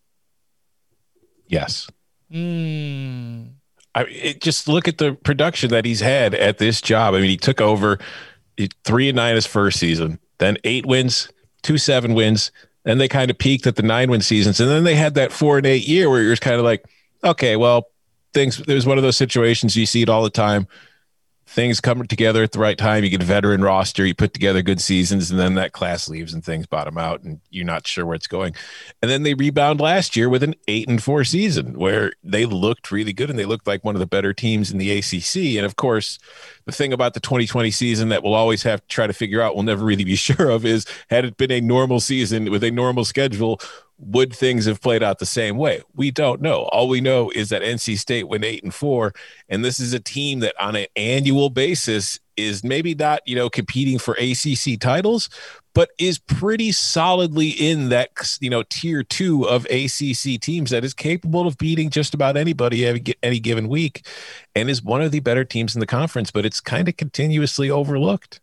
S3: Yes.
S1: Mm.
S3: I it, just look at the production that he's had at this job. I mean, he took over three and nine his first season, then eight wins, two seven wins, and they kind of peaked at the nine win seasons, and then they had that four and eight year where you're kind of like, okay, well, things. There's one of those situations you see it all the time. Things come together at the right time. You get a veteran roster, you put together good seasons, and then that class leaves and things bottom out and you're not sure where it's going. And then they rebound last year with an eight and four season where they looked really good and they looked like one of the better teams in the A C C. And of course, the thing about the twenty twenty season that we'll always have to try to figure out, we'll never really be sure of, is had it been a normal season with a normal schedule, would things have played out the same way? We don't know. All we know is that N C State went eight and four, and this is a team that on an annual basis is maybe not, you know, competing for A C C titles, but is pretty solidly in that, you know, tier two of A C C teams that is capable of beating just about anybody any, any given week, and is one of the better teams in the conference, but it's kind of continuously overlooked.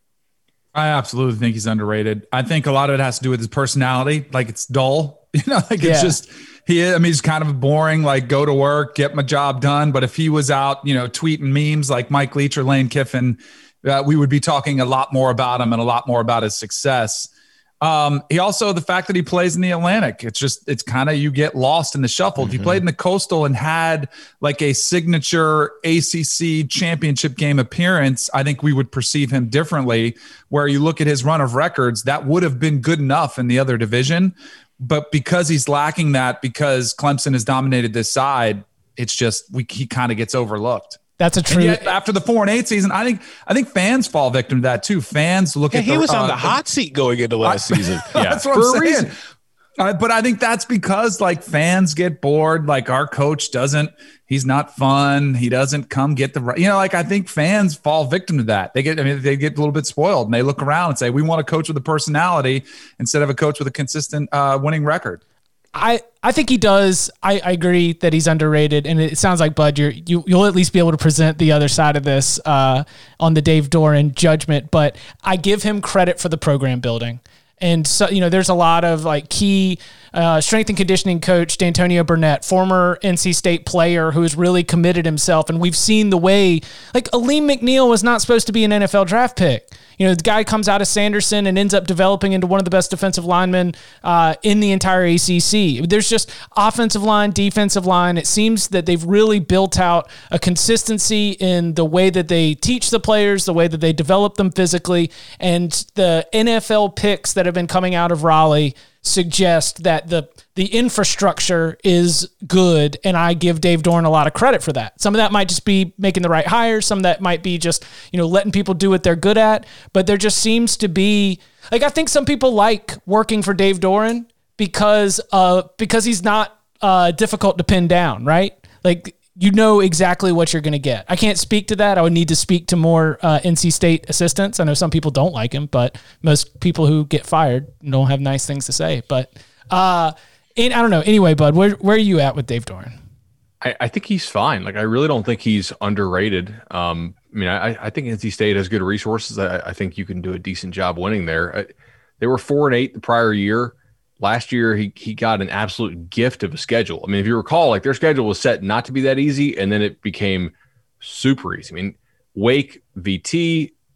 S4: I absolutely think he's underrated. I think a lot of it has to do with his personality. Like, it's dull, you know, like it's
S1: yeah.
S4: just, he, I mean, he's kind of boring, like go to work, get my job done. But if he was out, you know, tweeting memes like Mike Leach or Lane Kiffin, uh, we would be talking a lot more about him and a lot more about his success. Um, he also, the fact that he plays in the Atlantic, it's just, it's kind of, you get lost in the shuffle. Mm-hmm. If he played in the Coastal and had like a signature A C C championship game appearance, I think we would perceive him differently. Where you look at his run of records, that would have been good enough in the other division. But because he's lacking that, because Clemson has dominated this side, it's just, we, he kind of gets overlooked.
S1: That's a true.
S4: And yet, after the four and eight season, I think I think fans fall victim to that too. Fans look
S3: yeah,
S4: at
S3: he
S4: the,
S3: was on
S4: uh,
S3: the hot seat going into last
S4: I,
S3: season.
S4: Yeah, that's what
S3: for
S4: I'm
S3: a
S4: saying.
S3: reason.
S4: Uh, but I think that's because like fans get bored. Like, our coach doesn't. He's not fun. He doesn't come get the right. You know, like I think fans fall victim to that. They get. I mean, they get a little bit spoiled, and they look around and say, "We want a coach with a personality instead of a coach with a consistent uh, winning record."
S1: I, I think he does. I, I agree that he's underrated, and it sounds like, Bud, you're, you you'll at least be able to present the other side of this uh, on the Dave Doeren judgment. But I give him credit for the program building, and so you know, there's a lot of like key uh, strength and conditioning coach D'Antonio Burnett, former N C State player who has really committed himself, and we've seen the way like Aleem McNeil was not supposed to be an N F L draft pick. You know, the guy comes out of Sanderson and ends up developing into one of the best defensive linemen uh, in the entire A C C. There's just offensive line, defensive line. It seems that they've really built out a consistency in the way that they teach the players, the way that they develop them physically, and the N F L picks that have been coming out of Raleigh suggest that the the infrastructure is good, and I give Dave Doeren a lot of credit for that. Some of that might just be making the right hires. Some of that might be just, you know, letting people do what they're good at. But there just seems to be, like, I think some people like working for Dave Doeren because uh because he's not uh difficult to pin down, right? Like, you know exactly what you're going to get. I can't speak to that. I would need to speak to more uh, N C State assistants. I know some people don't like him, but most people who get fired don't have nice things to say. But uh, and I don't know. Anyway, Bud, where where are you at with Dave Doeren?
S5: I, I think he's fine. Like, I really don't think he's underrated. Um, I mean, I, I think N C State has good resources. I, I think you can do a decent job winning there. I, they were four and eight the prior year. Last year, he he got an absolute gift of a schedule. I mean, if you recall, like, their schedule was set not to be that easy, and then it became super easy. I mean, Wake, V T,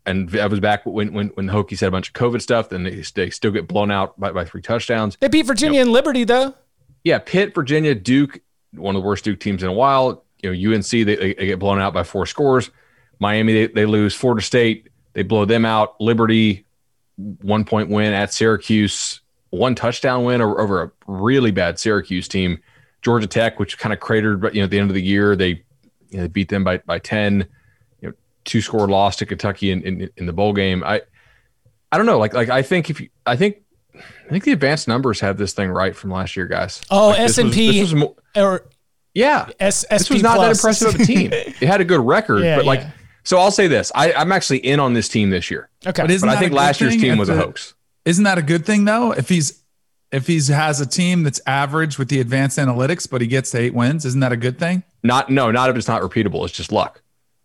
S5: and that was back when when when the Hokies had a bunch of COVID stuff. Then they, they still get blown out by, by three touchdowns.
S1: They beat Virginia you know, and Liberty though.
S5: Yeah, Pitt, Virginia, Duke, one of the worst Duke teams in a while. You know, U N C they, they get blown out by four scores. Miami they, they lose. Florida State they blow them out. Liberty one point win at Syracuse, one touchdown win over, over a really bad Syracuse team. Georgia Tech, which kind of cratered, but you know at the end of the year they you know, they beat them by by ten. You know, two score loss to Kentucky in, in in the bowl game. I I don't know. Like like I think if you, I think I think the advanced numbers have this thing right from last year, guys.
S1: Oh,
S5: like
S1: S and P or
S5: yeah,
S1: S-
S5: this was not
S1: plus.
S5: that impressive of a team. It had a good record, yeah, but like yeah. so. I'll say this: I, I'm actually in on this team this year.
S1: Okay,
S5: but, but I think last year's team was a hoax.
S4: Isn't that a good thing though? If he's if he's has a team that's average with the advanced analytics, but he gets to eight wins, isn't that a good thing?
S5: Not no, not if it's not repeatable. It's just luck.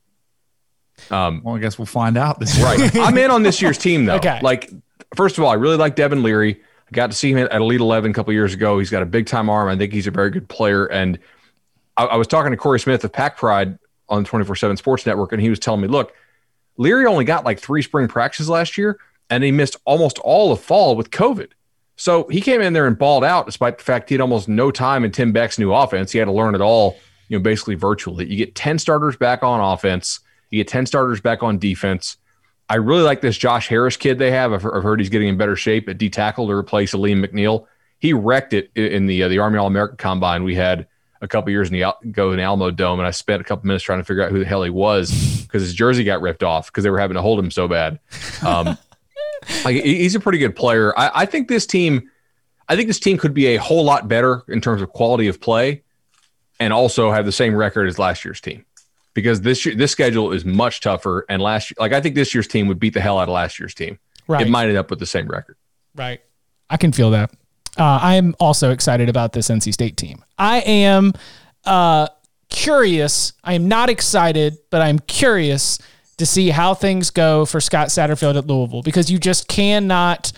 S4: Um, well, I guess we'll find out this year.
S5: Right. I'm in on this year's team though.
S1: Okay.
S5: Like, first of all, I really like Devin Leary. I got to see him at Elite eleven a couple years ago. He's got a big time arm. I think he's a very good player. And I, I was talking to Corey Smith of Pack Pride on the twenty-four seven Sports Network, and he was telling me, look, Leary only got like three spring practices last year, and he missed almost all of fall with COVID. So he came in there and balled out, despite the fact he had almost no time in Tim Beck's new offense. He had to learn it all, you know, basically virtually. You get ten starters back on offense. You get ten starters back on defense. I really like this Josh Harris kid they have. I've heard he's getting in better shape at D tackle to replace Aleem McNeil. He wrecked it in the uh, the Army All-American Combine we had a couple years in the, ago in the Alamo Dome, and I spent a couple minutes trying to figure out who the hell he was because his jersey got ripped off because they were having to hold him so bad. Um, like he's a pretty good player. I, I think this team, I think this team could be a whole lot better in terms of quality of play, and also have the same record as last year's team. Because this year, this schedule is much tougher, and last year, like I think this year's team would beat the hell out of last year's team.
S1: Right.
S5: It might end up with the same record.
S1: Right. I can feel that. Uh, I am also excited about this N C State team. I am uh, curious. I am not excited, but I'm curious to see how things go for Scott Satterfield at Louisville, because you just cannot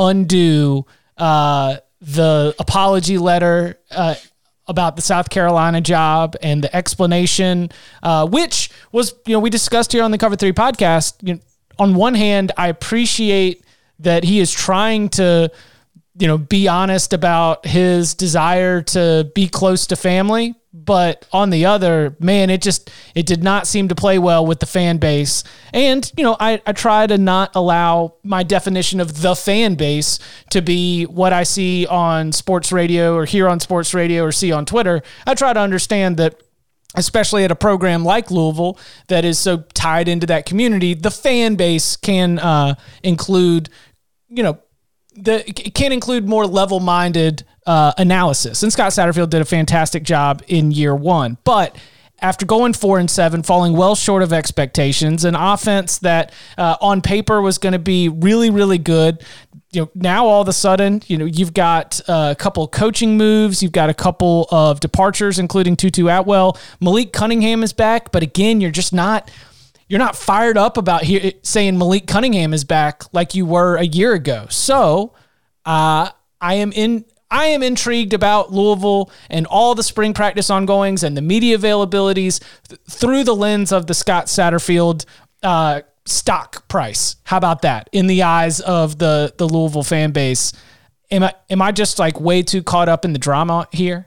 S1: undo uh, the apology letter uh, about the South Carolina job and the explanation, uh, which was, you know, we discussed here on the Cover three podcast. You know, on one hand, I appreciate that he is trying to, you know, be honest about his desire to be close to family. But on the other, man, it just, it did not seem to play well with the fan base. And, you know, I, I try to not allow my definition of the fan base to be what I see on sports radio or hear on sports radio or see on Twitter. I try to understand that, especially at a program like Louisville that is so tied into that community, the fan base can uh, include, you know, the it can include more level-minded uh, analysis. And Scott Satterfield did a fantastic job in year one. But after going four and seven, falling well short of expectations, an offense that uh, on paper was going to be really, really good, you know, now all of a sudden, you know, you've got a couple coaching moves, you've got a couple of departures, including Tutu Atwell. Malik Cunningham is back, but again, you're just not. You're not fired up about here saying Malik Cunningham is back like you were a year ago. So uh, I am in. I am intrigued about Louisville and all the spring practice ongoings and the media availabilities th- through the lens of the Scott Satterfield uh, stock price. How about that? In the eyes of the the Louisville fan base, am I am I just like way too caught up in the drama here?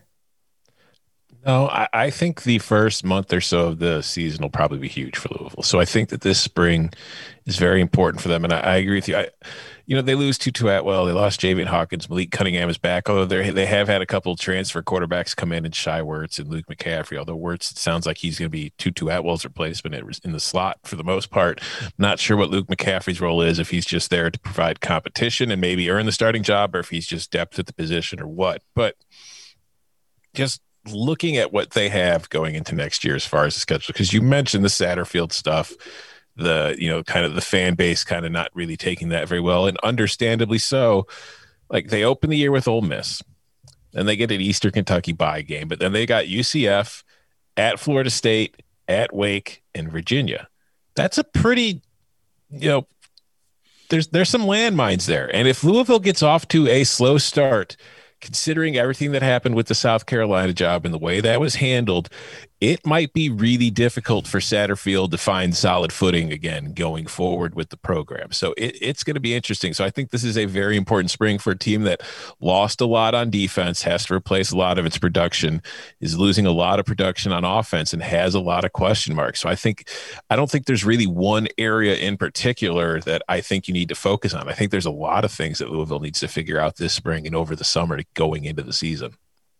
S3: No, I, I think the first month or so of the season will probably be huge for Louisville. So I think that this spring is very important for them. And I, I agree with you. I, you know, they lose Tutu Atwell. They lost Javian Hawkins. Malik Cunningham is back, although they they have had a couple of transfer quarterbacks come in, and Shai Wertz and Luke McCaffrey. Although Wertz, it sounds like he's going to be Tutu Atwell's replacement in the slot for the most part. Not sure what Luke McCaffrey's role is, if he's just there to provide competition and maybe earn the starting job, or if he's just depth at the position or what. But just looking at what they have going into next year as far as the schedule, because you mentioned the Satterfield stuff, the, you know, kind of the fan base kind of not really taking that very well, and understandably so. Like, they open the year with Ole Miss, then they get an Eastern Kentucky bye game, but then they got U C F, at Florida State, at Wake, and Virginia. That's a pretty, you know, there's there's some landmines there. And if Louisville gets off to a slow start, considering everything that happened with the South Carolina job and the way that was handled, it might be really difficult for Satterfield to find solid footing again going forward with the program. So it, it's going to be interesting. So I think this is a very important spring for a team that lost a lot on defense, has to replace a lot of its production, is losing a lot of production on offense, and has a lot of question marks. So I think, I don't think there's really one area in particular that I think you need to focus on. I think there's a lot of things that Louisville needs to figure out this spring and over the summer going into the season.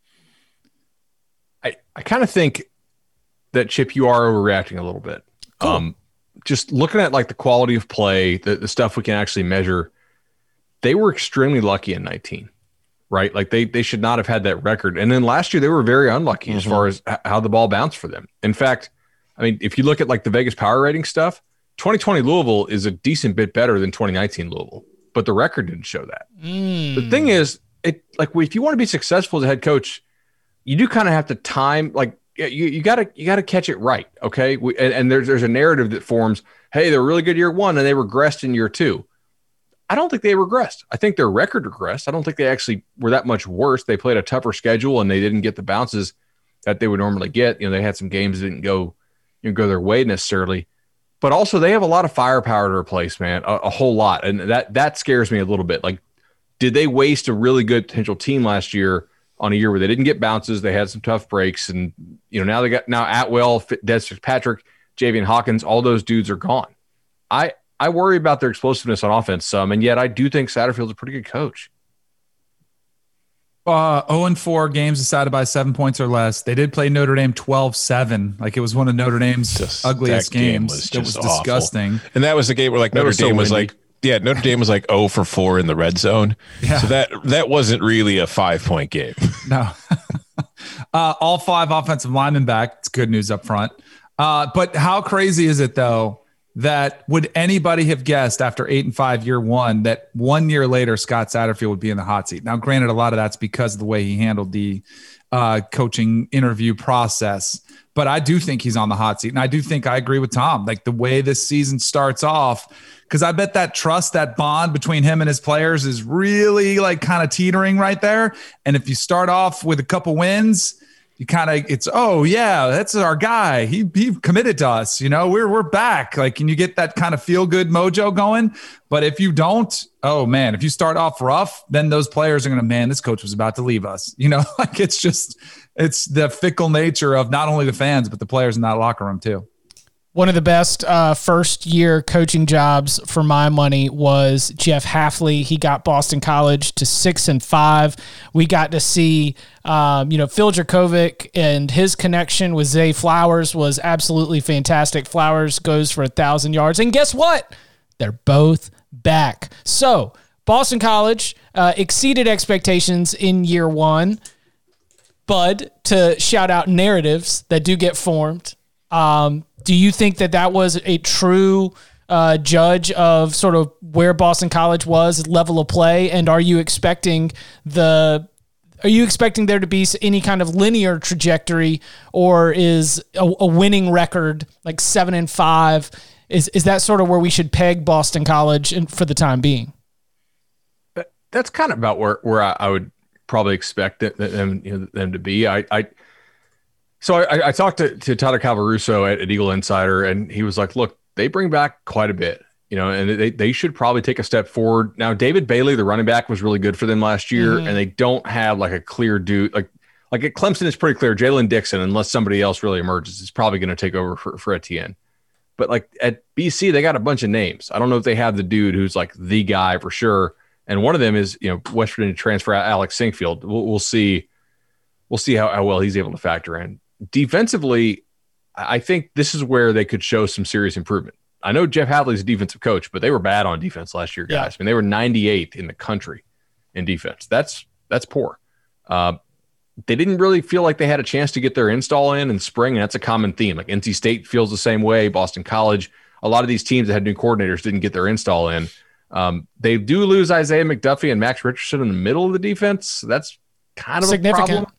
S5: I, I kind of think that, Chip, you are overreacting a little bit. Cool. Um, just looking at like the quality of play, the, the stuff we can actually measure, they were extremely lucky in nineteen, right? Like they they should not have had that record. And then last year they were very unlucky mm-hmm. as far as how the ball bounced for them. In fact, I mean, if you look at like the Vegas power rating stuff, twenty twenty Louisville is a decent bit better than twenty nineteen Louisville, but the record didn't show that. Mm. The thing is, it like if you want to be successful as a head coach, you do kind of have to time like. Yeah, you, you gotta you gotta catch it right, okay? We, and, and there's there's a narrative that forms. Hey, they were really good year one, and they regressed in year two. I don't think they regressed. I think their record regressed. I don't think they actually were that much worse. They played a tougher schedule, and they didn't get the bounces that they would normally get. You know, they had some games that didn't go you know, go their way necessarily, but also they have a lot of firepower to replace, man, a, a whole lot, and that that scares me a little bit. Like, did they waste a really good potential team last year? On a year where they didn't get bounces, they had some tough breaks, and you know now they got now Atwell, Des Fitzpatrick, Javian Hawkins, all those dudes are gone. I I worry about their explosiveness on offense some, and yet I do think Satterfield's a pretty good coach.
S4: Uh, oh and four games decided by seven points or less. They did play Notre Dame twelve seven. Like it was one of Notre Dame's just, ugliest game games. Was it was disgusting.
S3: Awful. And that was the game where like Notre Dame so was like. Yeah, Notre Dame was like oh for four in the red zone. Yeah. So that that wasn't really a five-point game.
S4: No. uh, all five offensive linemen back. It's good news up front. Uh, but how crazy is it, though, that would anybody have guessed after eight and five year one that one year later Scott Satterfield would be in the hot seat? Now, granted, a lot of that's because of the way he handled the uh, coaching interview process. But I do think he's on the hot seat. And I do think I agree with Tom. Like the way this season starts off, because I bet that trust, that bond between him and his players is really like kind of teetering right there. And if you start off with a couple wins, you kind of, it's, oh yeah, that's our guy. He he committed to us, you know, we're, we're back. Like, can you get that kind of feel good mojo going? But if you don't, oh man, if you start off rough, then those players are going to, man, this coach was about to leave us, you know, like it's just, it's the fickle nature of not only the fans, but the players in that locker room too.
S1: One of the best uh, first-year coaching jobs for my money was Jeff Hafley. He got Boston College to six and five. We got to see, um, you know, Phil Jurkovec and his connection with Zay Flowers was absolutely fantastic. Flowers goes for a thousand yards, and guess what? They're both back. So Boston College uh, exceeded expectations in year one. Bud, to shout out narratives that do get formed. Um, do you think that that was a true uh, judge of sort of where Boston College was, level of play? And are you expecting the, are you expecting there to be any kind of linear trajectory, or is a, a winning record like seven and five? Is, is that sort of where we should peg Boston College in, for the time being?
S5: That's kind of about where, where I, I would probably expect it, them, you know, them to be. I, I, So I, I talked to, to Tyler Calvaruso at, at Eagle Insider, and he was like, look, they bring back quite a bit, you know, and they, they should probably take a step forward. Now, David Bailey, the running back, was really good for them last year, mm-hmm. and they don't have like a clear dude. Like, like at Clemson, it's pretty clear. Jalen Dixon, unless somebody else really emerges, is probably going to take over for, for Etienne. But like at B C, they got a bunch of names. I don't know if they have the dude who's like the guy for sure. And one of them is, you know, West Virginia transfer Alex Sinkfield. We'll, we'll see. We'll see how, how well he's able to factor in. Defensively, I think this is where they could show some serious improvement. I know Jeff Hadley's a defensive coach, but they were bad on defense last year, guys. Yeah. I mean, they were ninety-eighth in the country in defense. That's that's poor. Uh, they didn't really feel like they had a chance to get their install in in spring, and that's a common theme. Like N C State feels the same way. Boston College, a lot of these teams that had new coordinators didn't get their install in. Um, they do lose Isaiah McDuffie and Max Richardson in the middle of the defense. That's kind of significant. A problem.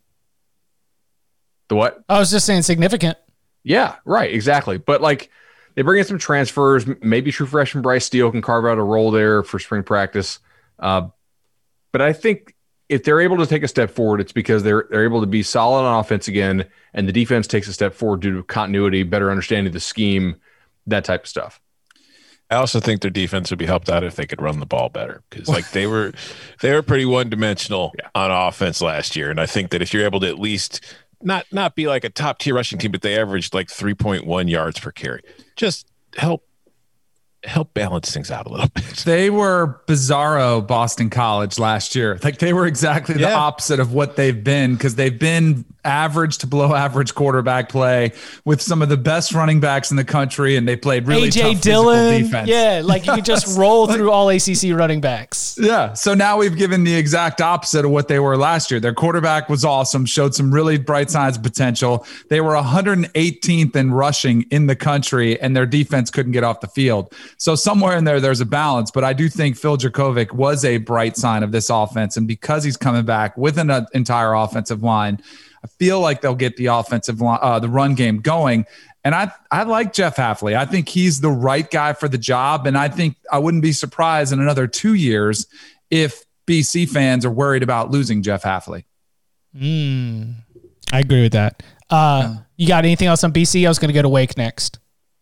S5: The what?
S1: I was just saying significant.
S5: Yeah, right. Exactly. But like they bring in some transfers, maybe true freshman Bryce Steele can carve out a role there for spring practice. Uh, but I think if they're able to take a step forward, it's because they're they're able to be solid on offense again, and the defense takes a step forward due to continuity, better understanding of the scheme, that type of stuff.
S3: I also think their defense would be helped out if they could run the ball better, because like they were they were pretty one dimensional yeah. on offense last year, and I think that if you're able to at least not not be like a top tier rushing team, but they averaged like three point one yards per carry, just help. help balance things out a little bit.
S4: They were bizarro Boston College last year. Like they were exactly the yeah. opposite of what they've been, because they've been average to below average quarterback play with some of the best running backs in the country, and they played really
S1: A J
S4: tough
S1: Dillon,
S4: physical defense.
S1: Yeah, like you could just roll through all A C C running backs.
S4: Yeah. So now we've given the exact opposite of what they were last year. Their quarterback was awesome, showed some really bright signs of potential. They were one hundred eighteenth in rushing in the country, and their defense couldn't get off the field. So somewhere in there, there's a balance, but I do think Phil Jurkovec was a bright sign of this offense. And because he's coming back with an uh, entire offensive line, I feel like they'll get the offensive line, uh, the run game going. And I, I like Jeff Hafley. I think he's the right guy for the job. And I think I wouldn't be surprised in another two years if B C fans are worried about losing Jeff Hafley.
S1: Mm, I agree with that. Uh, you got anything else on B C? I was going to go to Wake next.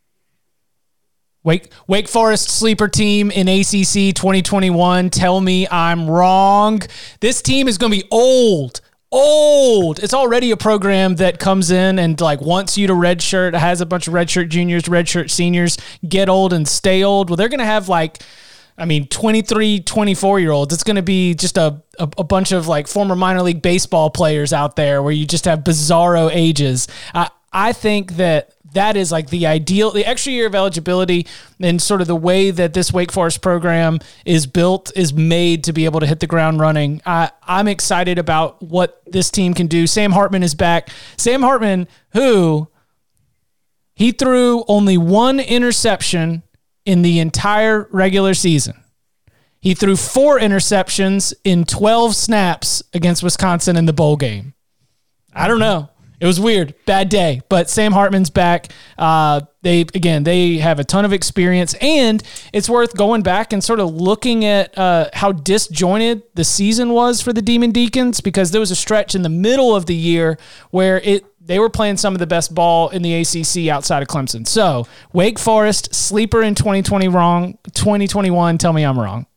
S1: Wake Wake Forest sleeper team in A C C twenty twenty-one. Tell me I'm wrong. This team is going to be old. Old. It's already a program that comes in and like wants you to redshirt, has a bunch of redshirt juniors, redshirt seniors, get old and stay old. Well, they're going to have like, I mean, twenty-three, twenty-four year olds. It's going to be just a, a, a bunch of like former minor league baseball players out there where you just have bizarro ages. I, I think that that is like the ideal, the extra year of eligibility and sort of the way that this Wake Forest program is built is made to be able to hit the ground running. I, I'm excited about what this team can do. Sam Hartman is back. Sam Hartman, who he threw only one interception in the entire regular season. He threw four interceptions in twelve snaps against Wisconsin in the bowl game. I don't know. It was weird. Bad day. But Sam Hartman's back. Uh, they again, they have a ton of experience, and it's worth going back and sort of looking at uh, how disjointed the season was for the Demon Deacons, because there was a stretch in the middle of the year where it they were playing some of the best ball in the A C C outside of Clemson. So Wake Forest, sleeper in twenty twenty wrong, twenty twenty-one. Tell me I'm wrong.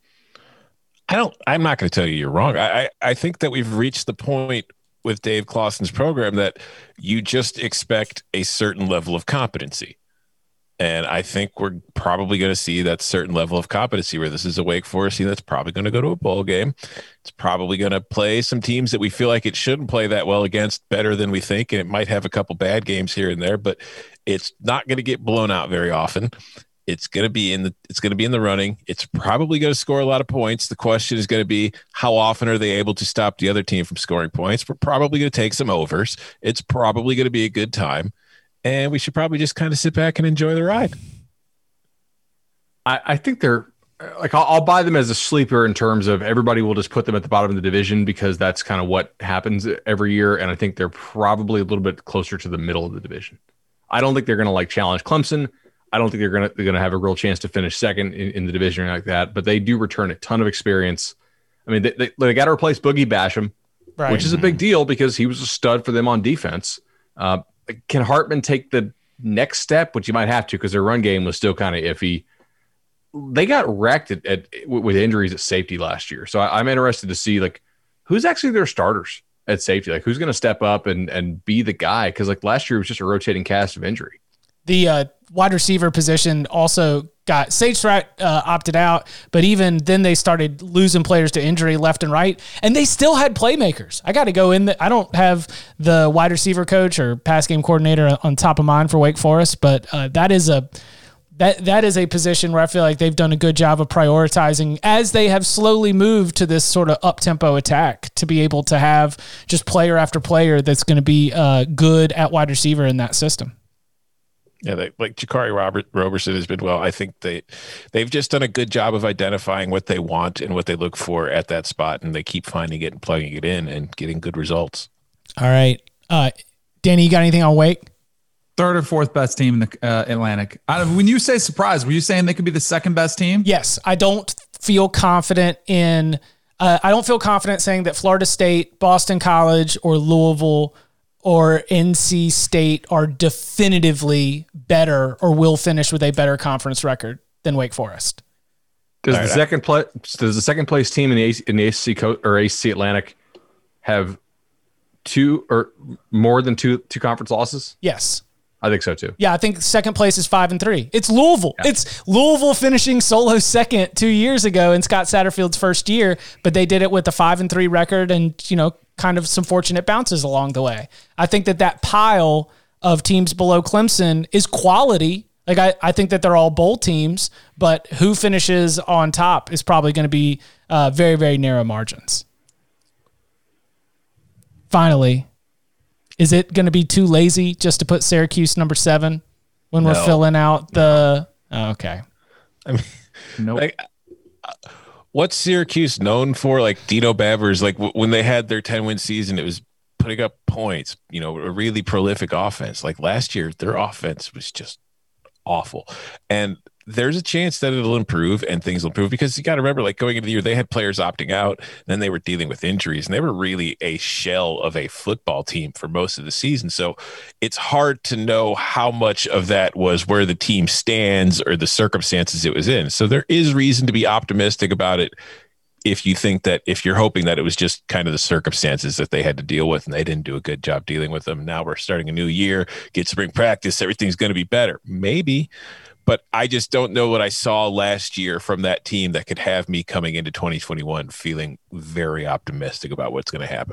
S3: I don't, I'm not going to tell you you're wrong. I, I, I think that we've reached the point with Dave Clawson's program that you just expect a certain level of competency. And I think we're probably going to see that certain level of competency where this is a Wake Forest team that's probably going to go to a bowl game. It's probably going to play some teams that we feel like it shouldn't play that well against better than we think. And it might have a couple bad games here and there, but it's not going to get blown out very often. It's going to be in the, it's going to be in the running. It's probably going to score a lot of points. The question is going to be, how often are they able to stop the other team from scoring points? We're probably going to take some overs. It's probably going to be a good time. And we should probably just kind of sit back and enjoy the ride.
S5: I, I think they're like, I'll, I'll buy them as a sleeper in terms of everybody will just put them at the bottom of the division because that's kind of what happens every year. And I think they're probably a little bit closer to the middle of the division. I don't think they're going to like challenge Clemson. I don't think they're going to they're going to have a real chance to finish second in, in the division or like that, but they do return a ton of experience. I mean, they, they, they got to replace Boogie Basham, right, which is a big deal because he was a stud for them on defense. Uh, can Hartman take the next step, which you might have to because their run game was still kind of iffy. They got wrecked at, at, with injuries at safety last year. So I, I'm interested to see like who's actually their starters at safety, like who's going to step up and, and be the guy. Cause like last year it was just a rotating cast of injury.
S1: The uh, wide receiver position also got Sage Strat uh, opted out, but even then they started losing players to injury left and right, and they still had playmakers. I got to go in. The, I don't have the wide receiver coach or pass game coordinator on top of mind for Wake Forest, but uh, that is a that that is a position where I feel like they've done a good job of prioritizing as they have slowly moved to this sort of up-tempo attack to be able to have just player after player that's going to be uh, good at wide receiver in that system.
S3: Yeah, they, like Jakari Robert, Roberson has been well. I think they, they've just done a good job of identifying what they want and what they look for at that spot, and they keep finding it and plugging it in and getting good results.
S1: All right. Uh, Danny, you got anything on Wake?
S4: Third or fourth best team in the uh, Atlantic. I don't, when you say surprise, were you saying they could be the second best team?
S1: Yes. I don't feel confident in uh, I don't feel confident saying that Florida State, Boston College, or Louisville or N C State are definitively better or will finish with a better conference record than Wake Forest.
S5: Does right, the second place does the second place team in the A C, in the A C C co- or A C C Atlantic have two or more than two two conference losses?
S1: Yes.
S5: I think so too.
S1: Yeah, I think second place is five and three. It's Louisville. Yeah. It's Louisville finishing solo second two years ago in Scott Satterfield's first year, but they did it with a five and three record and, you know, kind of some fortunate bounces along the way. I think that that pile of teams below Clemson is quality. Like I, I think that they're all bowl teams, but who finishes on top is probably going to be uh, very, very narrow margins. Finally, is it going to be too lazy just to put Syracuse number seven when no. we're filling out the? No. Oh, okay.
S3: I mean, no. Nope. Like, what's Syracuse known for? Like Dino Babers, like w- when they had their ten win season, it was putting up points. You know, a really prolific offense. Like last year, their offense was just awful, and there's a chance that it'll improve and things will improve because you got to remember, like going into the year, they had players opting out, then they were dealing with injuries, and they were really a shell of a football team for most of the season. So it's hard to know how much of that was where the team stands or the circumstances it was in. So there is reason to be optimistic about it if you think that, if you're hoping that it was just kind of the circumstances that they had to deal with and they didn't do a good job dealing with them. Now we're starting a new year, get spring practice, everything's going to be better. Maybe. But I just don't know what I saw last year from that team that could have me coming into twenty twenty-one feeling very optimistic about what's going to happen.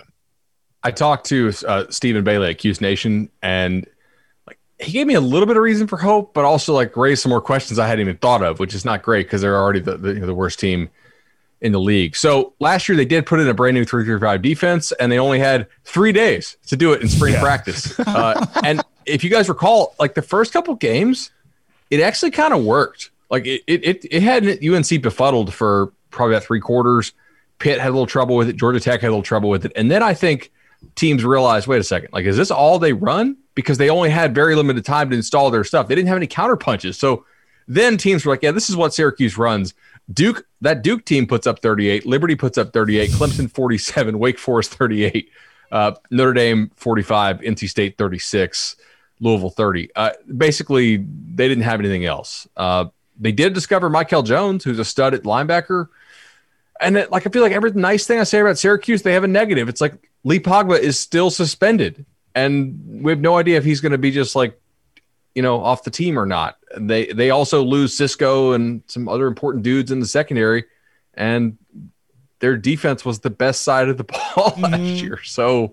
S5: I talked to uh, Stephen Bailey at Cuse Nation, and like he gave me a little bit of reason for hope, but also like raised some more questions I hadn't even thought of, which is not great because they're already the, the, you know, the worst team in the league. So last year they did put in a brand new three three five defense, and they only had three days to do it in spring yeah. practice. Uh, and if you guys recall, like the first couple games, it actually kind of worked. Like it, it, it had U N C befuddled for probably about three quarters. Pitt had a little trouble with it. Georgia Tech had a little trouble with it. And then I think teams realized, wait a second, like, is this all they run? Because they only had very limited time to install their stuff. They didn't have any counter punches. So then teams were like, yeah, this is what Syracuse runs. Duke, that Duke team puts up thirty-eight. Liberty puts up thirty-eight. Clemson forty-seven. Wake Forest thirty-eight. Uh, Notre Dame forty-five. N C State thirty-six. Louisville thirty. Uh, basically, they didn't have anything else. Uh, they did discover Michael Jones, who's a stud at linebacker. And it, like I feel like every nice thing I say about Syracuse, they have a negative. It's like Lee Pogba is still suspended, and we have no idea if he's going to be just like, you know, off the team or not. They they also lose Cisco and some other important dudes in the secondary, and their defense was the best side of the ball mm-hmm. last year. So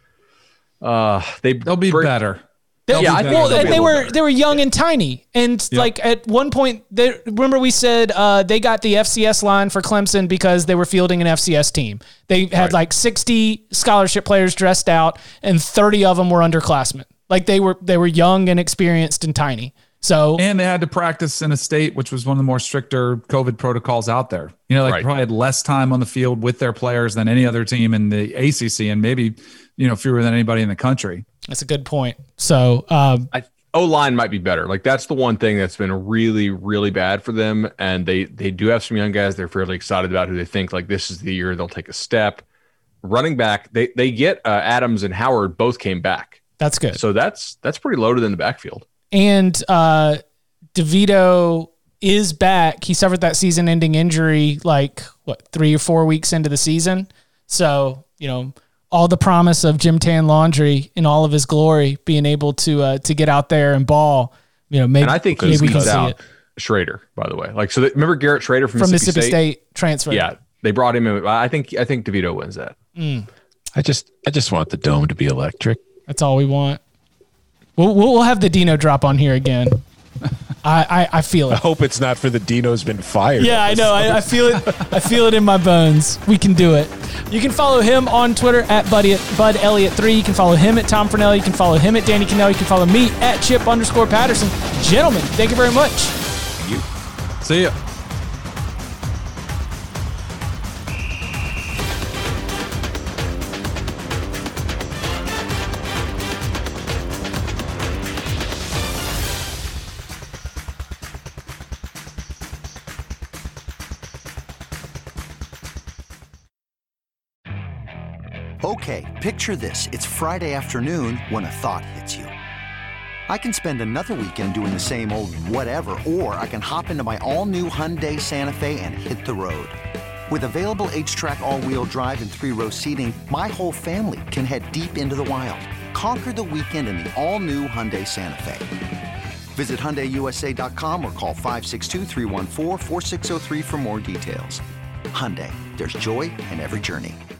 S5: uh, they
S4: they'll be
S5: bring,
S4: better.
S1: They, yeah, I well, they were better. they were young yeah. and tiny, and yep. like at one point, they, remember we said uh, they got the F C S line for Clemson because they were fielding an F C S team. They had right. like sixty scholarship players dressed out, and thirty of them were underclassmen. Like they were they were young and experienced and tiny. So
S4: and they had to practice in a state which was one of the more stricter COVID protocols out there. You know, like right. probably had less time on the field with their players than any other team in the A C C, and maybe you know fewer than anybody in the country.
S1: That's a good point. So um,
S5: I, O-line might be better. Like that's the one thing that's been really, really bad for them. And they they do have some young guys they're fairly excited about who they think like this is the year they'll take a step. Running back, they they get uh, Adams and Howard both came back.
S1: That's good.
S5: So that's that's pretty loaded in the backfield.
S1: And uh, DeVito is back. He suffered that season-ending injury like what three or four weeks into the season. So you know. All the promise of Jim Tan Laundry in all of his glory, being able to uh, to get out there and ball, you know, maybe.
S5: And I think
S1: maybe
S5: we can see it. Schrader, by the way, like so. They, remember Garrett Schrader from,
S1: from
S5: Mississippi,
S1: Mississippi State? State transfer?
S5: Yeah, they brought him in. I think I think DeVito wins that.
S1: Mm.
S3: I just I just want the dome to be electric.
S1: That's all we want. We'll we'll have the Dino drop on here again. I, I, I feel it.
S3: I hope it's not for the Dino's been fired.
S1: Yeah, I know. I, I feel it. I feel it in my bones. We can do it. You can follow him on Twitter at Buddy, Bud Elliott three. You can follow him at Tom Fernelli. You can follow him at Danny Cannell. You can follow me at Chip underscore Patterson. Gentlemen, thank you very much.
S3: Thank you.
S4: See ya.
S7: Okay, picture this. It's Friday afternoon when a thought hits you. I can spend another weekend doing the same old whatever, or I can hop into my all-new Hyundai Santa Fe and hit the road. With available H-Track all-wheel drive and three-row seating, my whole family can head deep into the wild. Conquer the weekend in the all-new Hyundai Santa Fe. Visit Hyundai U S A dot com or call five six two, three one four, four six zero three for more details. Hyundai, there's joy in every journey.